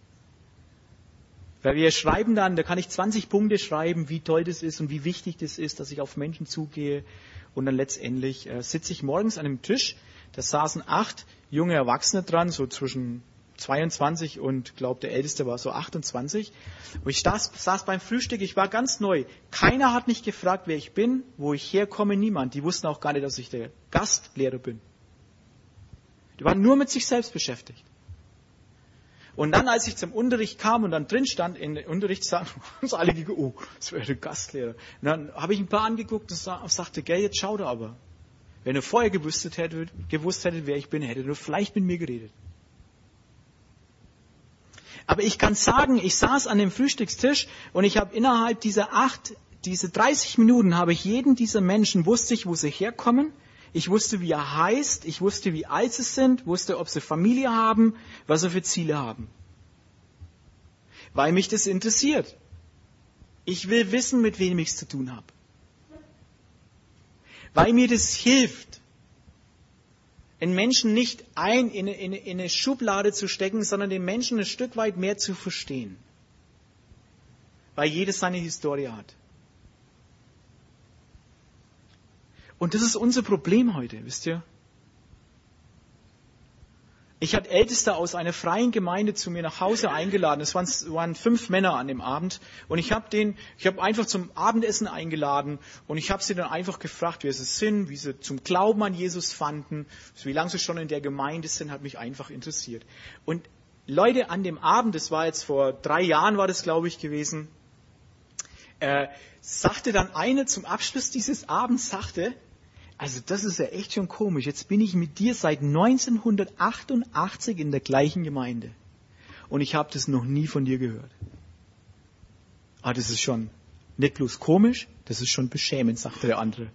Weil wir schreiben dann, da kann ich 20 Punkte schreiben, wie toll das ist und wie wichtig das ist, dass ich auf Menschen zugehe. Und dann letztendlich sitze ich morgens an einem Tisch, da saßen 8 junge Erwachsene dran, so zwischen 22 und glaube der Älteste war so 28. Und ich saß beim Frühstück, ich war ganz neu. Keiner hat mich gefragt, wer ich bin, wo ich herkomme, niemand. Die wussten auch gar nicht, dass ich der Gastlehrer bin. Die waren nur mit sich selbst beschäftigt. Und dann, als ich zum Unterricht kam und dann drin stand, in der Unterrichtssaal, haben uns alle geguckt, oh, das wäre der Gastlehrer. Und dann habe ich ein paar angeguckt und sagte, gell, jetzt schau da aber. Wenn ihr vorher gewusst hättet, wer ich bin, hättet ihr vielleicht mit mir geredet. Aber ich kann sagen, ich saß an dem Frühstückstisch und ich habe innerhalb diese 30 Minuten habe ich jeden dieser Menschen, wusste ich, wo sie herkommen. Ich wusste, wie er heißt. Ich wusste, wie alt sie sind. Wusste, ob sie Familie haben, was sie für Ziele haben. Weil mich das interessiert. Ich will wissen, mit wem ich es zu tun habe. Weil mir das hilft, einen Menschen nicht in eine Schublade zu stecken, sondern den Menschen ein Stück weit mehr zu verstehen. Weil jedes seine Historie hat. Und das ist unser Problem heute, wisst ihr? Ich hatte Älteste aus einer freien Gemeinde zu mir nach Hause eingeladen. Es waren 5 Männer an dem Abend. Und ich habe einfach zum Abendessen eingeladen. Und ich habe sie dann einfach gefragt, wer sie sind, wie sie zum Glauben an Jesus fanden, wie lange sie schon in der Gemeinde sind, hat mich einfach interessiert. Und Leute, an dem Abend, das war jetzt vor 3 Jahren, war das, glaube ich, gewesen, sagte dann eine zum Abschluss dieses Abends, also das ist ja echt schon komisch. Jetzt bin ich mit dir seit 1988 in der gleichen Gemeinde. Und ich habe das noch nie von dir gehört. Ah, das ist schon nicht bloß komisch, das ist schon beschämend, sagte der andere.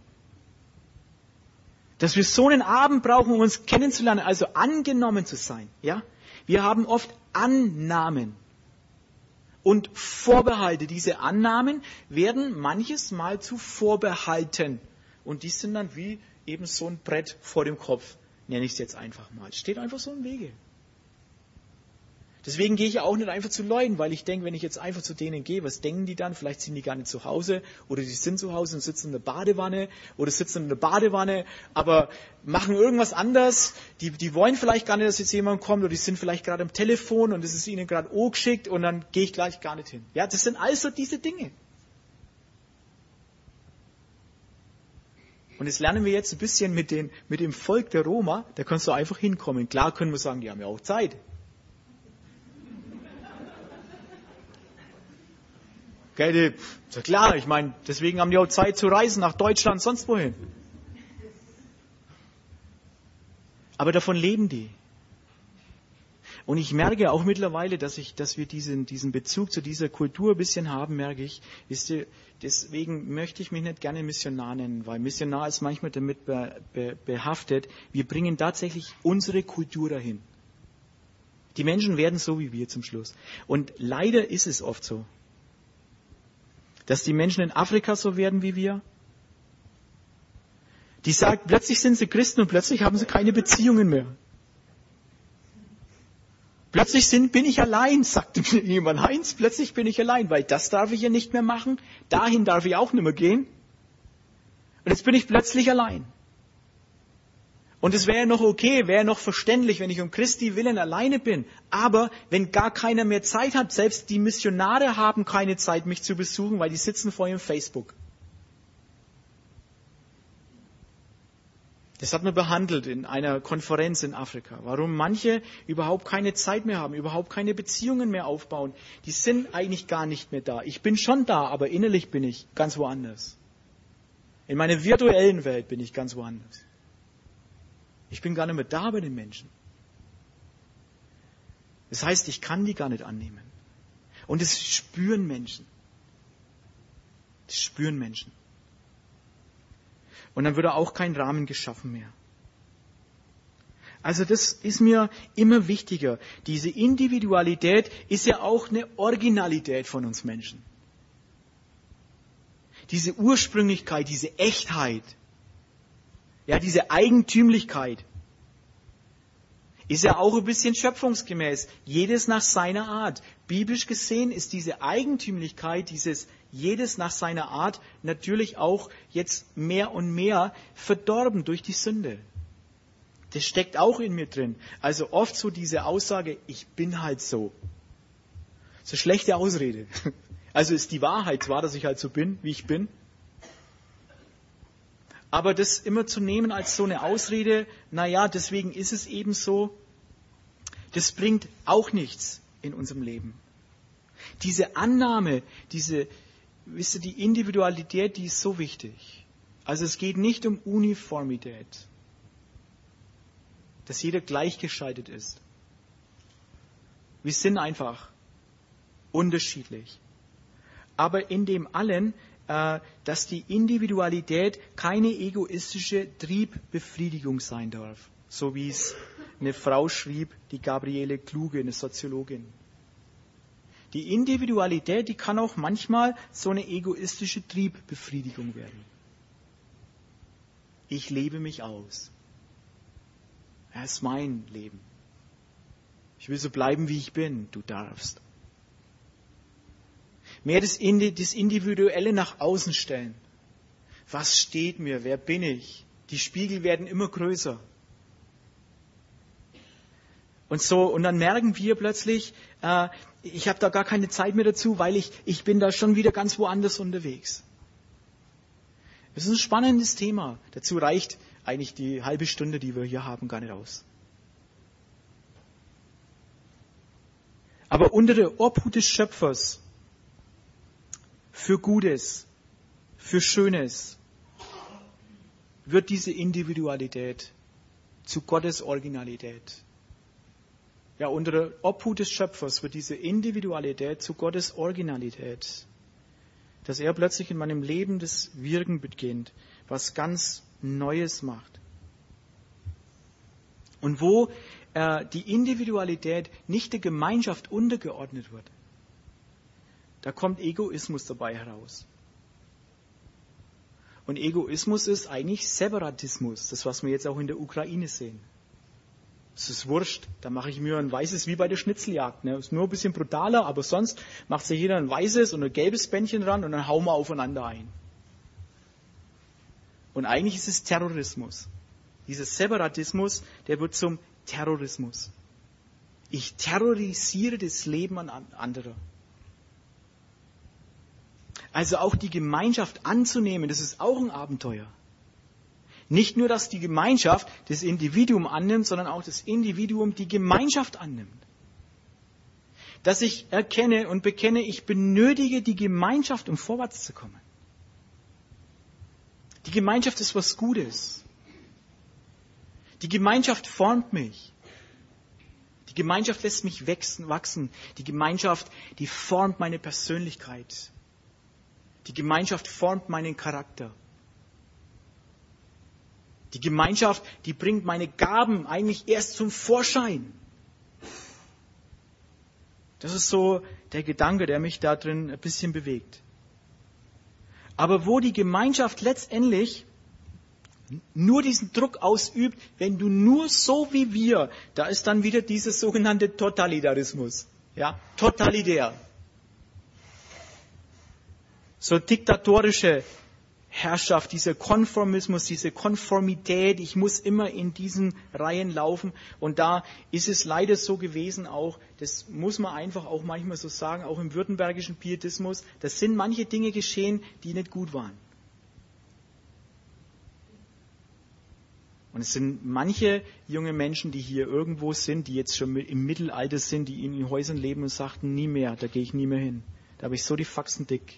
Dass wir so einen Abend brauchen, um uns kennenzulernen, also angenommen zu sein. Ja? Wir haben oft Annahmen und Vorbehalte. Diese Annahmen werden manches Mal zu Vorbehalten. Und die sind dann wie eben so ein Brett vor dem Kopf, nenne ich es jetzt einfach mal. Steht einfach so im Wege. Deswegen gehe ich auch nicht einfach zu Leuten, weil ich denke, wenn ich jetzt einfach zu denen gehe, was denken die dann? Vielleicht sind die gar nicht zu Hause oder die sind zu Hause und sitzen in der Badewanne oder sitzen in der Badewanne, aber machen irgendwas anders. Die wollen vielleicht gar nicht, dass jetzt jemand kommt oder die sind vielleicht gerade am Telefon und es ist ihnen gerade geschickt und dann gehe ich gleich gar nicht hin. Ja, das sind also diese Dinge. Und das lernen wir jetzt ein bisschen mit dem Volk der Roma. Da kannst du einfach hinkommen. Klar können wir sagen, die haben ja auch Zeit. Gell, ist ja klar, ich meine, deswegen haben die auch Zeit zu reisen nach Deutschland, sonst wohin. Aber davon leben die. Und ich merke auch mittlerweile, dass wir diesen Bezug zu dieser Kultur ein bisschen haben, merke ich. Deswegen möchte ich mich nicht gerne Missionar nennen, weil Missionar ist manchmal damit behaftet, wir bringen tatsächlich unsere Kultur dahin. Die Menschen werden so wie wir zum Schluss. Und leider ist es oft so, dass die Menschen in Afrika so werden wie wir. Die sagen, plötzlich sind sie Christen und plötzlich haben sie keine Beziehungen mehr. Plötzlich bin ich allein, sagte mir jemand, Heinz, plötzlich bin ich allein, weil das darf ich ja nicht mehr machen, dahin darf ich auch nicht mehr gehen. Und jetzt bin ich plötzlich allein. Und es wäre ja noch okay, wäre ja noch verständlich, wenn ich um Christi willen alleine bin. Aber wenn gar keiner mehr Zeit hat, selbst die Missionare haben keine Zeit, mich zu besuchen, weil die sitzen vor ihrem Facebook. Das hat man behandelt in einer Konferenz in Afrika. Warum manche überhaupt keine Zeit mehr haben, überhaupt keine Beziehungen mehr aufbauen. Die sind eigentlich gar nicht mehr da. Ich bin schon da, aber innerlich bin ich ganz woanders. In meiner virtuellen Welt bin ich ganz woanders. Ich bin gar nicht mehr da bei den Menschen. Das heißt, ich kann die gar nicht annehmen. Und das spüren Menschen. Das spüren Menschen. Und dann wird auch kein Rahmen geschaffen mehr. Also das ist mir immer wichtiger. Diese Individualität ist ja auch eine Originalität von uns Menschen. Diese Ursprünglichkeit, diese Echtheit, ja, diese Eigentümlichkeit ist ja auch ein bisschen schöpfungsgemäß. Jedes nach seiner Art. Biblisch gesehen ist diese Eigentümlichkeit, dieses jedes nach seiner Art natürlich auch jetzt mehr und mehr verdorben durch die Sünde. Das steckt auch in mir drin. Also oft so diese Aussage, ich bin halt so. So schlechte Ausrede. Also ist die Wahrheit zwar, dass ich halt so bin, wie ich bin. Aber das immer zu nehmen als so eine Ausrede, naja, deswegen ist es eben so, das bringt auch nichts in unserem Leben. Diese Annahme, die Individualität, die ist so wichtig. Also es geht nicht um Uniformität, dass jeder gleichgeschaltet ist. Wir sind einfach unterschiedlich. Aber in dem allen, dass die Individualität keine egoistische Triebbefriedigung sein darf. So wie es eine Frau schrieb, die Gabriele Kluge, eine Soziologin. Die Individualität, die kann auch manchmal so eine egoistische Triebbefriedigung werden. Ich lebe mich aus. Es ist mein Leben. Ich will so bleiben, wie ich bin. Du darfst. Mehr das Individuelle nach außen stellen. Was steht mir? Wer bin ich? Die Spiegel werden immer größer. Und dann merken wir plötzlich, ich habe da gar keine Zeit mehr dazu, weil ich bin da schon wieder ganz woanders unterwegs. Das ist ein spannendes Thema. Dazu reicht eigentlich die halbe Stunde, die wir hier haben, gar nicht aus. Aber unter der Obhut des Schöpfers für Gutes, für Schönes wird diese Individualität zu Gottes Originalität. Ja, unter der Obhut des Schöpfers wird diese Individualität zu Gottes Originalität. Dass er plötzlich in meinem Leben das Wirken beginnt, was ganz Neues macht. Und wo die Individualität nicht der Gemeinschaft untergeordnet wird, da kommt Egoismus dabei heraus. Und Egoismus ist eigentlich Separatismus, das was wir jetzt auch in der Ukraine sehen. Es ist wurscht, da mache ich mir ein weißes wie bei der Schnitzeljagd. Ne? Ist nur ein bisschen brutaler, aber sonst macht sich jeder ein weißes und ein gelbes Bändchen ran und dann hauen wir aufeinander ein. Und eigentlich ist es Terrorismus. Dieser Separatismus, der wird zum Terrorismus. Ich terrorisiere das Leben anderer. Also auch die Gemeinschaft anzunehmen, das ist auch ein Abenteuer. Nicht nur, dass die Gemeinschaft das Individuum annimmt, sondern auch das Individuum die Gemeinschaft annimmt. Dass ich erkenne und bekenne, ich benötige die Gemeinschaft, um vorwärts zu kommen. Die Gemeinschaft ist was Gutes. Die Gemeinschaft formt mich. Die Gemeinschaft lässt mich wachsen. Die Gemeinschaft, die formt meine Persönlichkeit. Die Gemeinschaft formt meinen Charakter. Die Gemeinschaft, die bringt meine Gaben eigentlich erst zum Vorschein. Das ist so der Gedanke, der mich da drin ein bisschen bewegt. Aber wo die Gemeinschaft letztendlich nur diesen Druck ausübt, wenn du nur so wie wir, da ist dann wieder dieses sogenannte Totalitarismus. Ja, totalitär. So diktatorische Herrschaft, dieser Konformismus, diese Konformität, ich muss immer in diesen Reihen laufen. Und da ist es leider so gewesen auch, das muss man einfach auch manchmal so sagen, auch im württembergischen Pietismus, da sind manche Dinge geschehen, die nicht gut waren. Und es sind manche junge Menschen, die hier irgendwo sind, die jetzt schon im Mittelalter sind, die in Häusern leben und sagten, nie mehr, da gehe ich nie mehr hin. Da habe ich so die Faxen dick.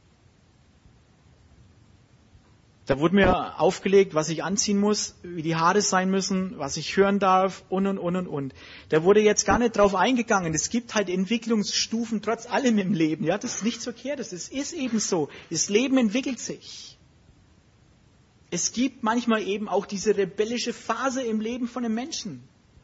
Da wurde mir aufgelegt, was ich anziehen muss, wie die Haare sein müssen, was ich hören darf und. Da wurde jetzt gar nicht drauf eingegangen. Es gibt halt Entwicklungsstufen trotz allem im Leben. Ja, das ist nichts Verkehrtes. Es ist eben so. Das Leben entwickelt sich. Es gibt manchmal eben auch diese rebellische Phase im Leben von einem Menschen.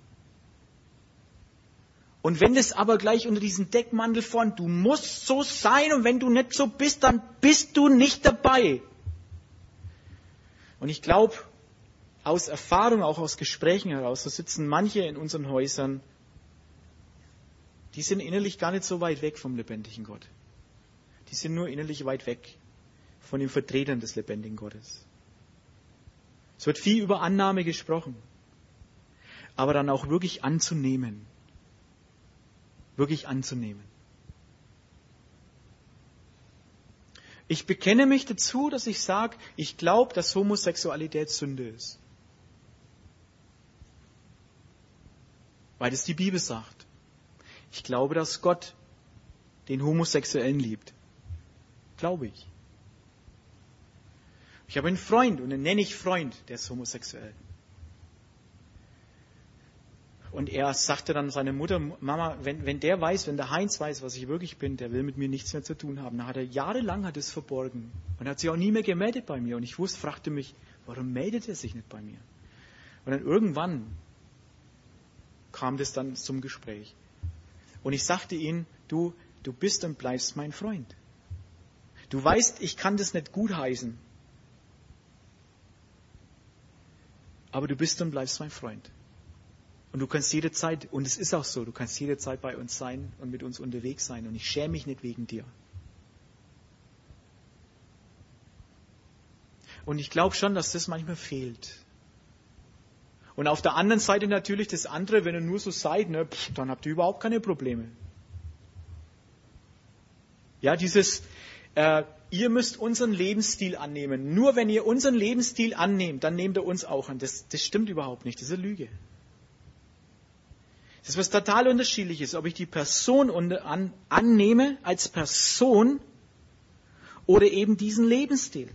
Und wenn es aber gleich unter diesen Deckmantel von, du musst so sein und wenn du nicht so bist, dann bist du nicht dabei. Und ich glaube, aus Erfahrung, auch aus Gesprächen heraus, so sitzen manche in unseren Häusern, die sind innerlich gar nicht so weit weg vom lebendigen Gott. Die sind nur innerlich weit weg von den Vertretern des lebendigen Gottes. Es wird viel über Annahme gesprochen, aber dann auch wirklich anzunehmen. Wirklich anzunehmen. Ich bekenne mich dazu, dass ich sage, ich glaube, dass Homosexualität Sünde ist. Weil das die Bibel sagt. Ich glaube, dass Gott den Homosexuellen liebt. Glaube ich. Ich habe einen Freund und den nenne ich Freund, der ist homosexuell. Und er sagte dann seiner Mutter, Mama, wenn der Heinz weiß, was ich wirklich bin, der will mit mir nichts mehr zu tun haben. Dann hat er jahrelang es verborgen und hat sich auch nie mehr gemeldet bei mir. Und ich fragte mich, warum meldet er sich nicht bei mir? Und dann irgendwann kam das dann zum Gespräch. Und ich sagte ihm, du bist und bleibst mein Freund. Du weißt, ich kann das nicht gutheißen. Aber du bist und bleibst mein Freund. Und du kannst jederzeit, und es ist auch so, du kannst jederzeit bei uns sein und mit uns unterwegs sein. Und ich schäme mich nicht wegen dir. Und ich glaube schon, dass das manchmal fehlt. Und auf der anderen Seite natürlich das andere, wenn ihr nur so seid, ne, dann habt ihr überhaupt keine Probleme. Ja, ihr müsst unseren Lebensstil annehmen. Nur wenn ihr unseren Lebensstil annehmt, dann nehmt ihr uns auch an. Das stimmt überhaupt nicht, das ist eine Lüge. Das ist was total Unterschiedliches, ob ich die Person annehme als Person oder eben diesen Lebensstil.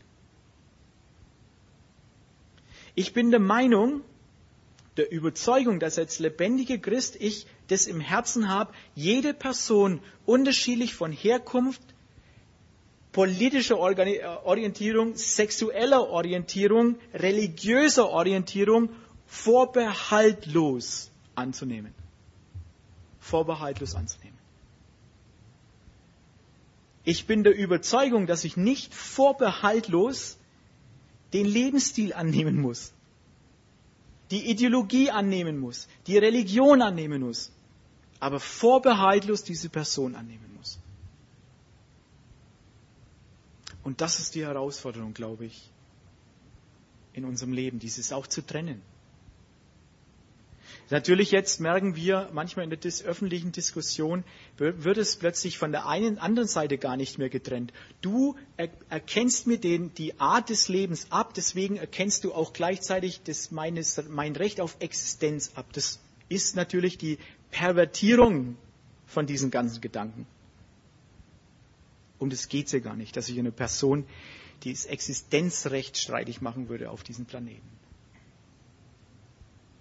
Ich bin der Meinung, der Überzeugung, dass als lebendiger Christ ich das im Herzen habe, jede Person unterschiedlich von Herkunft, politischer Orientierung, sexueller Orientierung, religiöser Orientierung vorbehaltlos anzunehmen. Vorbehaltlos anzunehmen. Ich bin der Überzeugung, dass ich nicht vorbehaltlos den Lebensstil annehmen muss, die Ideologie annehmen muss, die Religion annehmen muss, aber vorbehaltlos diese Person annehmen muss. Und das ist die Herausforderung, glaube ich, in unserem Leben, dieses auch zu trennen. Natürlich jetzt merken wir manchmal in der öffentlichen Diskussion, wird es plötzlich von der einen anderen Seite gar nicht mehr getrennt. Du erkennst mir die Art des Lebens ab, deswegen erkennst du auch gleichzeitig mein Recht auf Existenz ab. Das ist natürlich die Pervertierung von diesen ganzen Gedanken. Um das geht es ja gar nicht, dass ich eine Person die das Existenzrecht streitig machen würde auf diesem Planeten.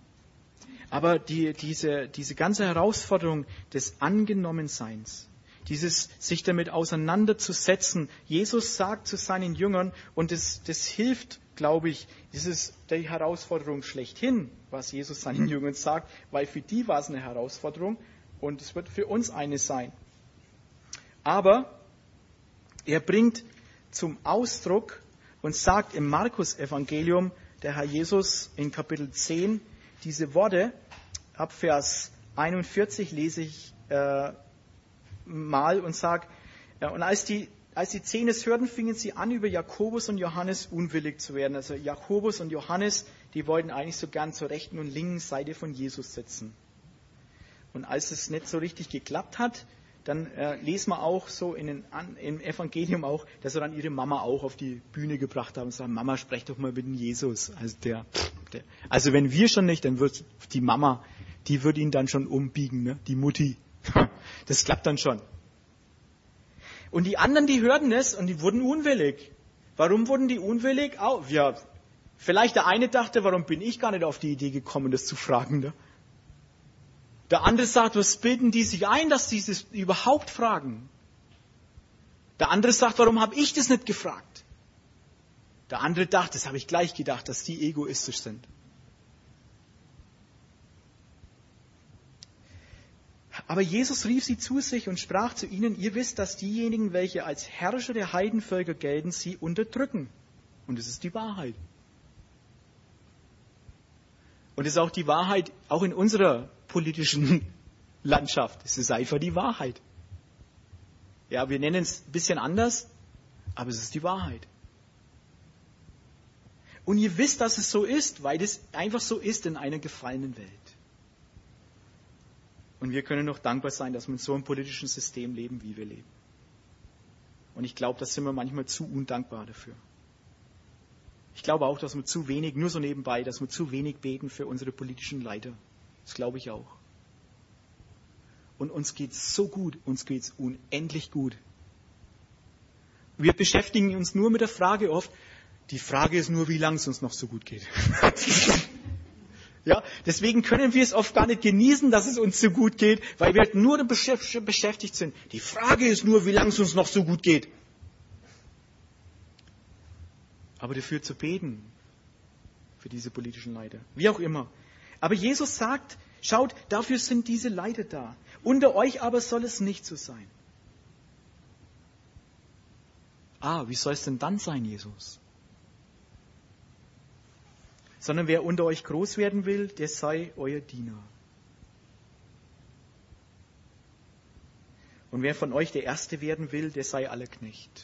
Aber diese ganze Herausforderung des Angenommenseins, dieses sich damit auseinanderzusetzen, Jesus sagt zu seinen Jüngern, und das hilft, glaube ich, das ist die Herausforderung schlechthin, was Jesus seinen Jüngern sagt, weil für die war es eine Herausforderung und es wird für uns eine sein. Aber er bringt zum Ausdruck und sagt im Markus-Evangelium, der Herr Jesus in Kapitel 10, diese Worte, ab Vers 41 lese ich mal und sage, und als die 10 es hörten, fingen sie an, über Jakobus und Johannes unwillig zu werden. Also Jakobus und Johannes, die wollten eigentlich so gern zur rechten und linken Seite von Jesus sitzen. Und als es nicht so richtig geklappt hat, dann lesen wir auch so im Evangelium auch, dass sie dann ihre Mama auch auf die Bühne gebracht haben und sagen, Mama, sprech doch mal mit dem Jesus. Also wenn wir schon nicht, dann wird die Mama, die wird ihn dann schon umbiegen, ne? Die Mutti. Das klappt dann schon. Und die anderen, die hörten es und die wurden unwillig. Warum wurden die unwillig? Ja, vielleicht der eine dachte, warum bin ich gar nicht auf die Idee gekommen, das zu fragen, ne? Der andere sagt, was bilden die sich ein, dass sie das überhaupt fragen? Der andere sagt, warum habe ich das nicht gefragt? Der andere dachte, das habe ich gleich gedacht, dass die egoistisch sind. Aber Jesus rief sie zu sich und sprach zu ihnen, ihr wisst, dass diejenigen, welche als Herrscher der Heidenvölker gelten, sie unterdrücken. Und es ist die Wahrheit. Und es ist auch die Wahrheit, auch in unserer politischen Landschaft. Es ist einfach die Wahrheit. Ja, wir nennen es ein bisschen anders, aber es ist die Wahrheit. Und ihr wisst, dass es so ist, weil es einfach so ist in einer gefallenen Welt. Und wir können noch dankbar sein, dass wir in so einem politischen System leben, wie wir leben. Und ich glaube, da sind wir manchmal zu undankbar dafür. Ich glaube auch, dass wir zu wenig, nur so nebenbei, dass wir zu wenig beten für unsere politischen Leiter. Das glaube ich auch. Und uns geht's so gut, uns geht's unendlich gut. Wir beschäftigen uns nur mit der Frage oft, die Frage ist nur, wie lange es uns noch so gut geht. Ja, deswegen können wir es oft gar nicht genießen, dass es uns so gut geht, weil wir halt nur beschäftigt sind. Die Frage ist nur, wie lange es uns noch so gut geht. Aber dafür zu beten, für diese politischen Leiter, wie auch immer. Aber Jesus sagt, schaut, dafür sind diese Leiter da. Unter euch aber soll es nicht so sein. Wie soll es denn dann sein, Jesus? Sondern wer unter euch groß werden will, der sei euer Diener. Und wer von euch der Erste werden will, der sei aller Knecht.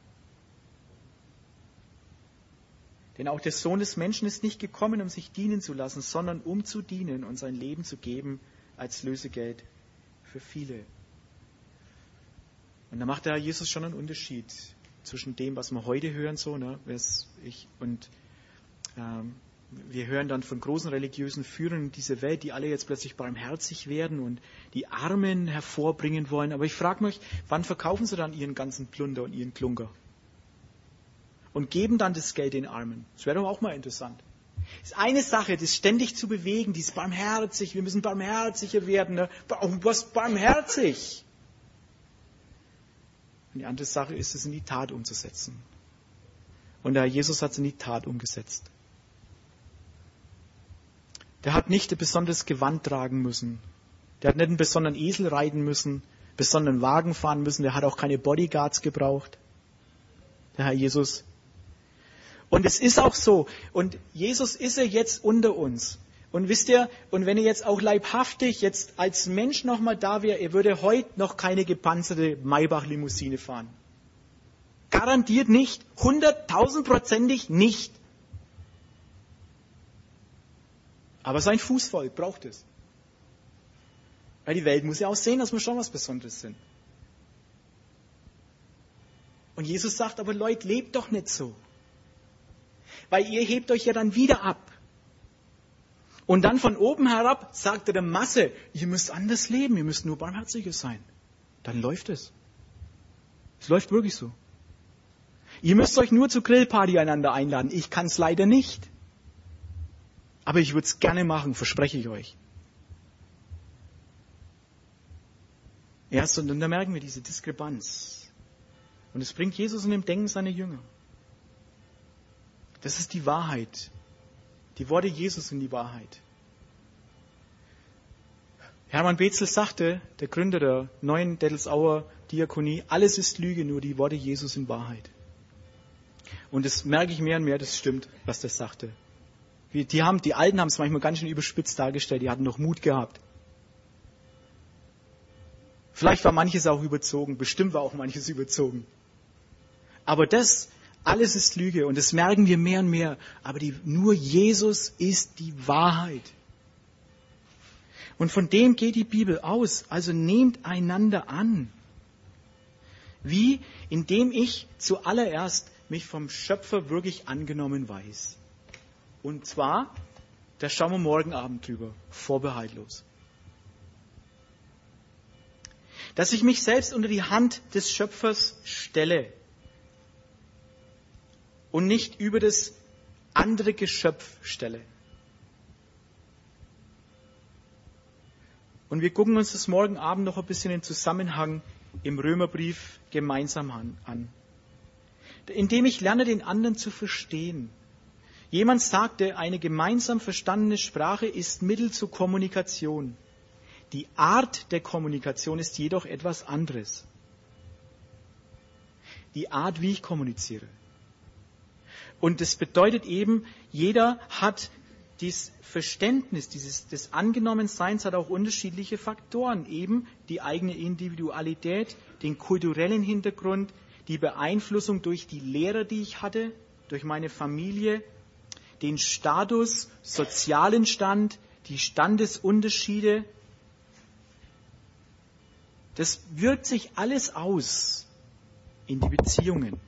Denn auch der Sohn des Menschen ist nicht gekommen, um sich dienen zu lassen, sondern um zu dienen und sein Leben zu geben als Lösegeld für viele. Und da macht der Herr Jesus schon einen Unterschied zwischen dem, was wir heute hören, wir hören dann von großen religiösen Führern in dieser Welt, die alle jetzt plötzlich barmherzig werden und die Armen hervorbringen wollen. Aber ich frage mich, wann verkaufen sie dann ihren ganzen Plunder und ihren Klunker? Und geben dann das Geld den Armen. Das wäre doch auch mal interessant. Das ist eine Sache, das ständig zu bewegen, dieses barmherzig, wir müssen barmherziger werden. Ne? Was barmherzig? Und die andere Sache ist, es in die Tat umzusetzen. Und der Herr Jesus hat es in die Tat umgesetzt. Der hat nicht ein besonderes Gewand tragen müssen. Der hat nicht einen besonderen Esel reiten müssen, einen besonderen Wagen fahren müssen. Der hat auch keine Bodyguards gebraucht. Der Herr Jesus. Und es ist auch so. Und Jesus ist er jetzt unter uns. Und wisst ihr, und wenn er jetzt auch leibhaftig jetzt als Mensch nochmal da wäre, er würde heute noch keine gepanzerte Maybach-Limousine fahren. Garantiert nicht. 100.000%ig nicht. Aber sein Fußvolk braucht es. Weil die Welt muss ja auch sehen, dass wir schon was Besonderes sind. Und Jesus sagt, aber Leute, lebt doch nicht so. Weil ihr hebt euch ja dann wieder ab. Und dann von oben herab sagt er der Masse, ihr müsst anders leben, ihr müsst nur barmherziger sein. Dann läuft es. Es läuft wirklich so. Ihr müsst euch nur zur Grillparty einander einladen. Ich kann es leider nicht. Aber ich würde es gerne machen, verspreche ich euch. Und da merken wir diese Diskrepanz. Und es bringt Jesus in dem Denken seiner Jünger. Das ist die Wahrheit. Die Worte Jesus sind die Wahrheit. Hermann Beetzel sagte, der Gründer der neuen Dettelsauer Diakonie, alles ist Lüge, nur die Worte Jesus sind Wahrheit. Und das merke ich mehr und mehr, das stimmt, was der sagte. Die Alten haben es manchmal ganz schön überspitzt dargestellt, die hatten noch Mut gehabt. Vielleicht war manches auch überzogen, bestimmt war auch manches überzogen. Aber das, alles ist Lüge und das merken wir mehr und mehr. Aber nur Jesus ist die Wahrheit. Und von dem geht die Bibel aus. Also nehmt einander an. Wie? Indem ich zuallererst mich vom Schöpfer wirklich angenommen weiß. Und zwar, da schauen wir morgen Abend drüber, vorbehaltlos. Dass ich mich selbst unter die Hand des Schöpfers stelle und nicht über das andere Geschöpf stelle. Und wir gucken uns das morgen Abend noch ein bisschen im Zusammenhang im Römerbrief gemeinsam an. Indem ich lerne, den anderen zu verstehen. Jemand sagte, eine gemeinsam verstandene Sprache ist Mittel zur Kommunikation. Die Art der Kommunikation ist jedoch etwas anderes. Die Art, wie ich kommuniziere. Und das bedeutet eben, jeder hat dieses Verständnis, des Angenommenseins hat auch unterschiedliche Faktoren. Eben die eigene Individualität, den kulturellen Hintergrund, die Beeinflussung durch die Lehrer, die ich hatte, durch meine Familie, den Status, sozialen Stand, die Standesunterschiede. Das wirkt sich alles aus in die Beziehungen.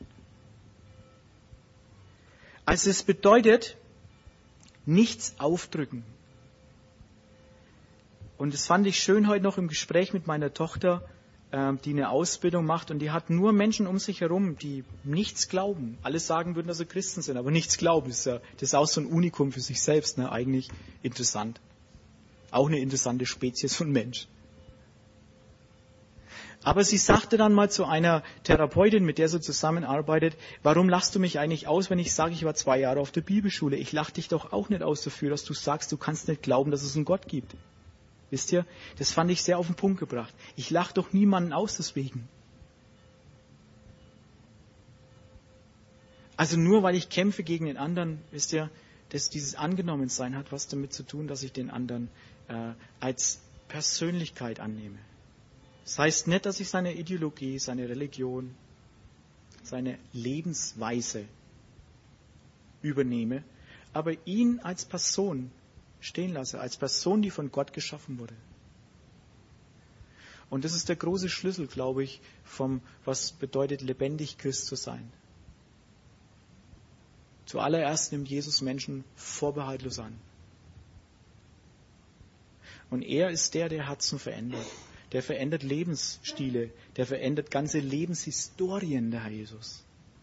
Also es bedeutet, nichts aufdrücken. Und das fand ich schön heute noch im Gespräch mit meiner Tochter, die eine Ausbildung macht und die hat nur Menschen um sich herum, die nichts glauben. Alle sagen würden, dass sie Christen sind, aber nichts glauben. Das ist auch so ein Unikum für sich selbst, ne? Eigentlich interessant. Auch eine interessante Spezies von Mensch. Aber sie sagte dann mal zu einer Therapeutin, mit der sie zusammenarbeitet, warum lachst du mich eigentlich aus, wenn ich sage, ich war 2 Jahre auf der Bibelschule? Ich lache dich doch auch nicht aus dafür, dass du sagst, du kannst nicht glauben, dass es einen Gott gibt. Wisst ihr, das fand ich sehr auf den Punkt gebracht. Ich lache doch niemanden aus deswegen. Also nur weil ich kämpfe gegen den anderen, wisst ihr, dass dieses Angenommensein hat was damit zu tun, dass ich den anderen als Persönlichkeit annehme. Das heißt nicht, dass ich seine Ideologie, seine Religion, seine Lebensweise übernehme, aber ihn als Person stehen lasse, als Person, die von Gott geschaffen wurde. Und das ist der große Schlüssel, glaube ich, was bedeutet, lebendig Christ zu sein. Zuallererst nimmt Jesus Menschen vorbehaltlos an. Und er ist der Herzen verändert. Der verändert Lebensstile, der verändert ganze Lebenshistorien, der Herr Jesus.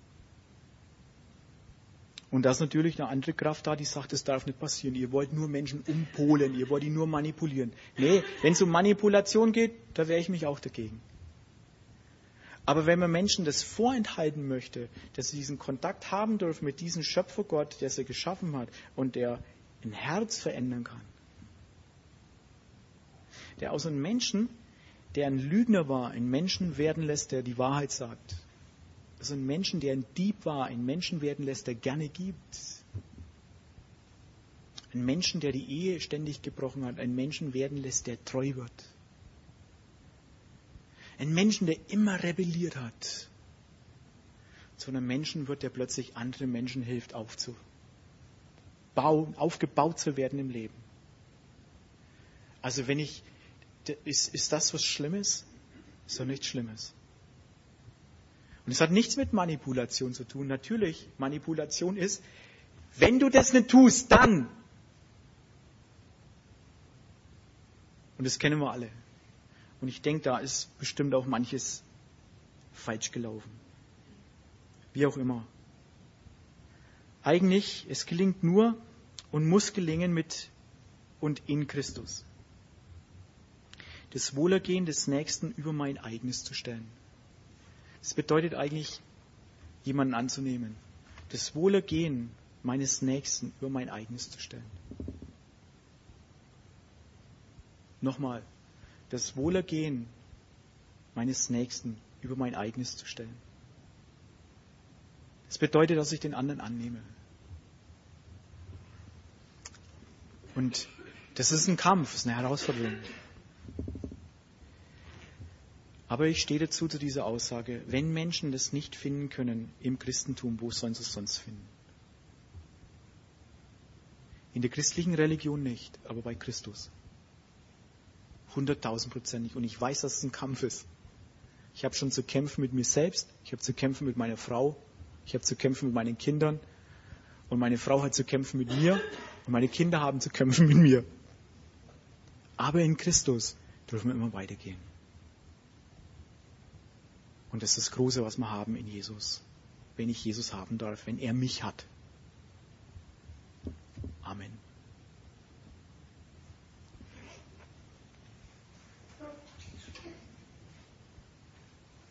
Und da ist natürlich eine andere Kraft da, die sagt, das darf nicht passieren. Ihr wollt nur Menschen umpolen, ihr wollt die nur manipulieren. Nee, wenn es um Manipulation geht, da wehre ich mich auch dagegen. Aber wenn man Menschen das vorenthalten möchte, dass sie diesen Kontakt haben dürfen mit diesem Schöpfergott, der sie geschaffen hat und der ein Herz verändern kann, der aus einem Menschen, der ein Lügner war, einen Menschen werden lässt, der die Wahrheit sagt. Also ein Menschen, der ein Dieb war, einen Menschen werden lässt, der gerne gibt. Ein Menschen, der die Ehe ständig gebrochen hat, einen Menschen werden lässt, der treu wird. Ein Menschen, der immer rebelliert hat. Zu einem Menschen wird, der plötzlich anderen Menschen hilft, aufgebaut zu werden im Leben. Also ist das was Schlimmes? Ist doch nichts Schlimmes. Und es hat nichts mit Manipulation zu tun. Natürlich, Manipulation ist, wenn du das nicht tust, dann. Und das kennen wir alle. Und ich denke, da ist bestimmt auch manches falsch gelaufen. Wie auch immer. Eigentlich, es gelingt nur, und muss gelingen mit und in Christus. Das Wohlergehen des Nächsten über mein eigenes zu stellen. Das bedeutet eigentlich, jemanden anzunehmen. Das Wohlergehen meines Nächsten über mein eigenes zu stellen. Nochmal, das Wohlergehen meines Nächsten über mein eigenes zu stellen. Das bedeutet, dass ich den anderen annehme. Und das ist ein Kampf, das ist eine Herausforderung. Aber ich stehe dazu zu dieser Aussage, wenn Menschen das nicht finden können im Christentum, wo sollen sie es sonst finden? In der christlichen Religion nicht, aber bei Christus. 100.000%. Und ich weiß, dass es ein Kampf ist. Ich habe schon zu kämpfen mit mir selbst, ich habe zu kämpfen mit meiner Frau, ich habe zu kämpfen mit meinen Kindern und meine Frau hat zu kämpfen mit mir und meine Kinder haben zu kämpfen mit mir. Aber in Christus dürfen wir immer weitergehen. Und das ist das Große, was wir haben in Jesus. Wenn ich Jesus haben darf, wenn er mich hat. Amen.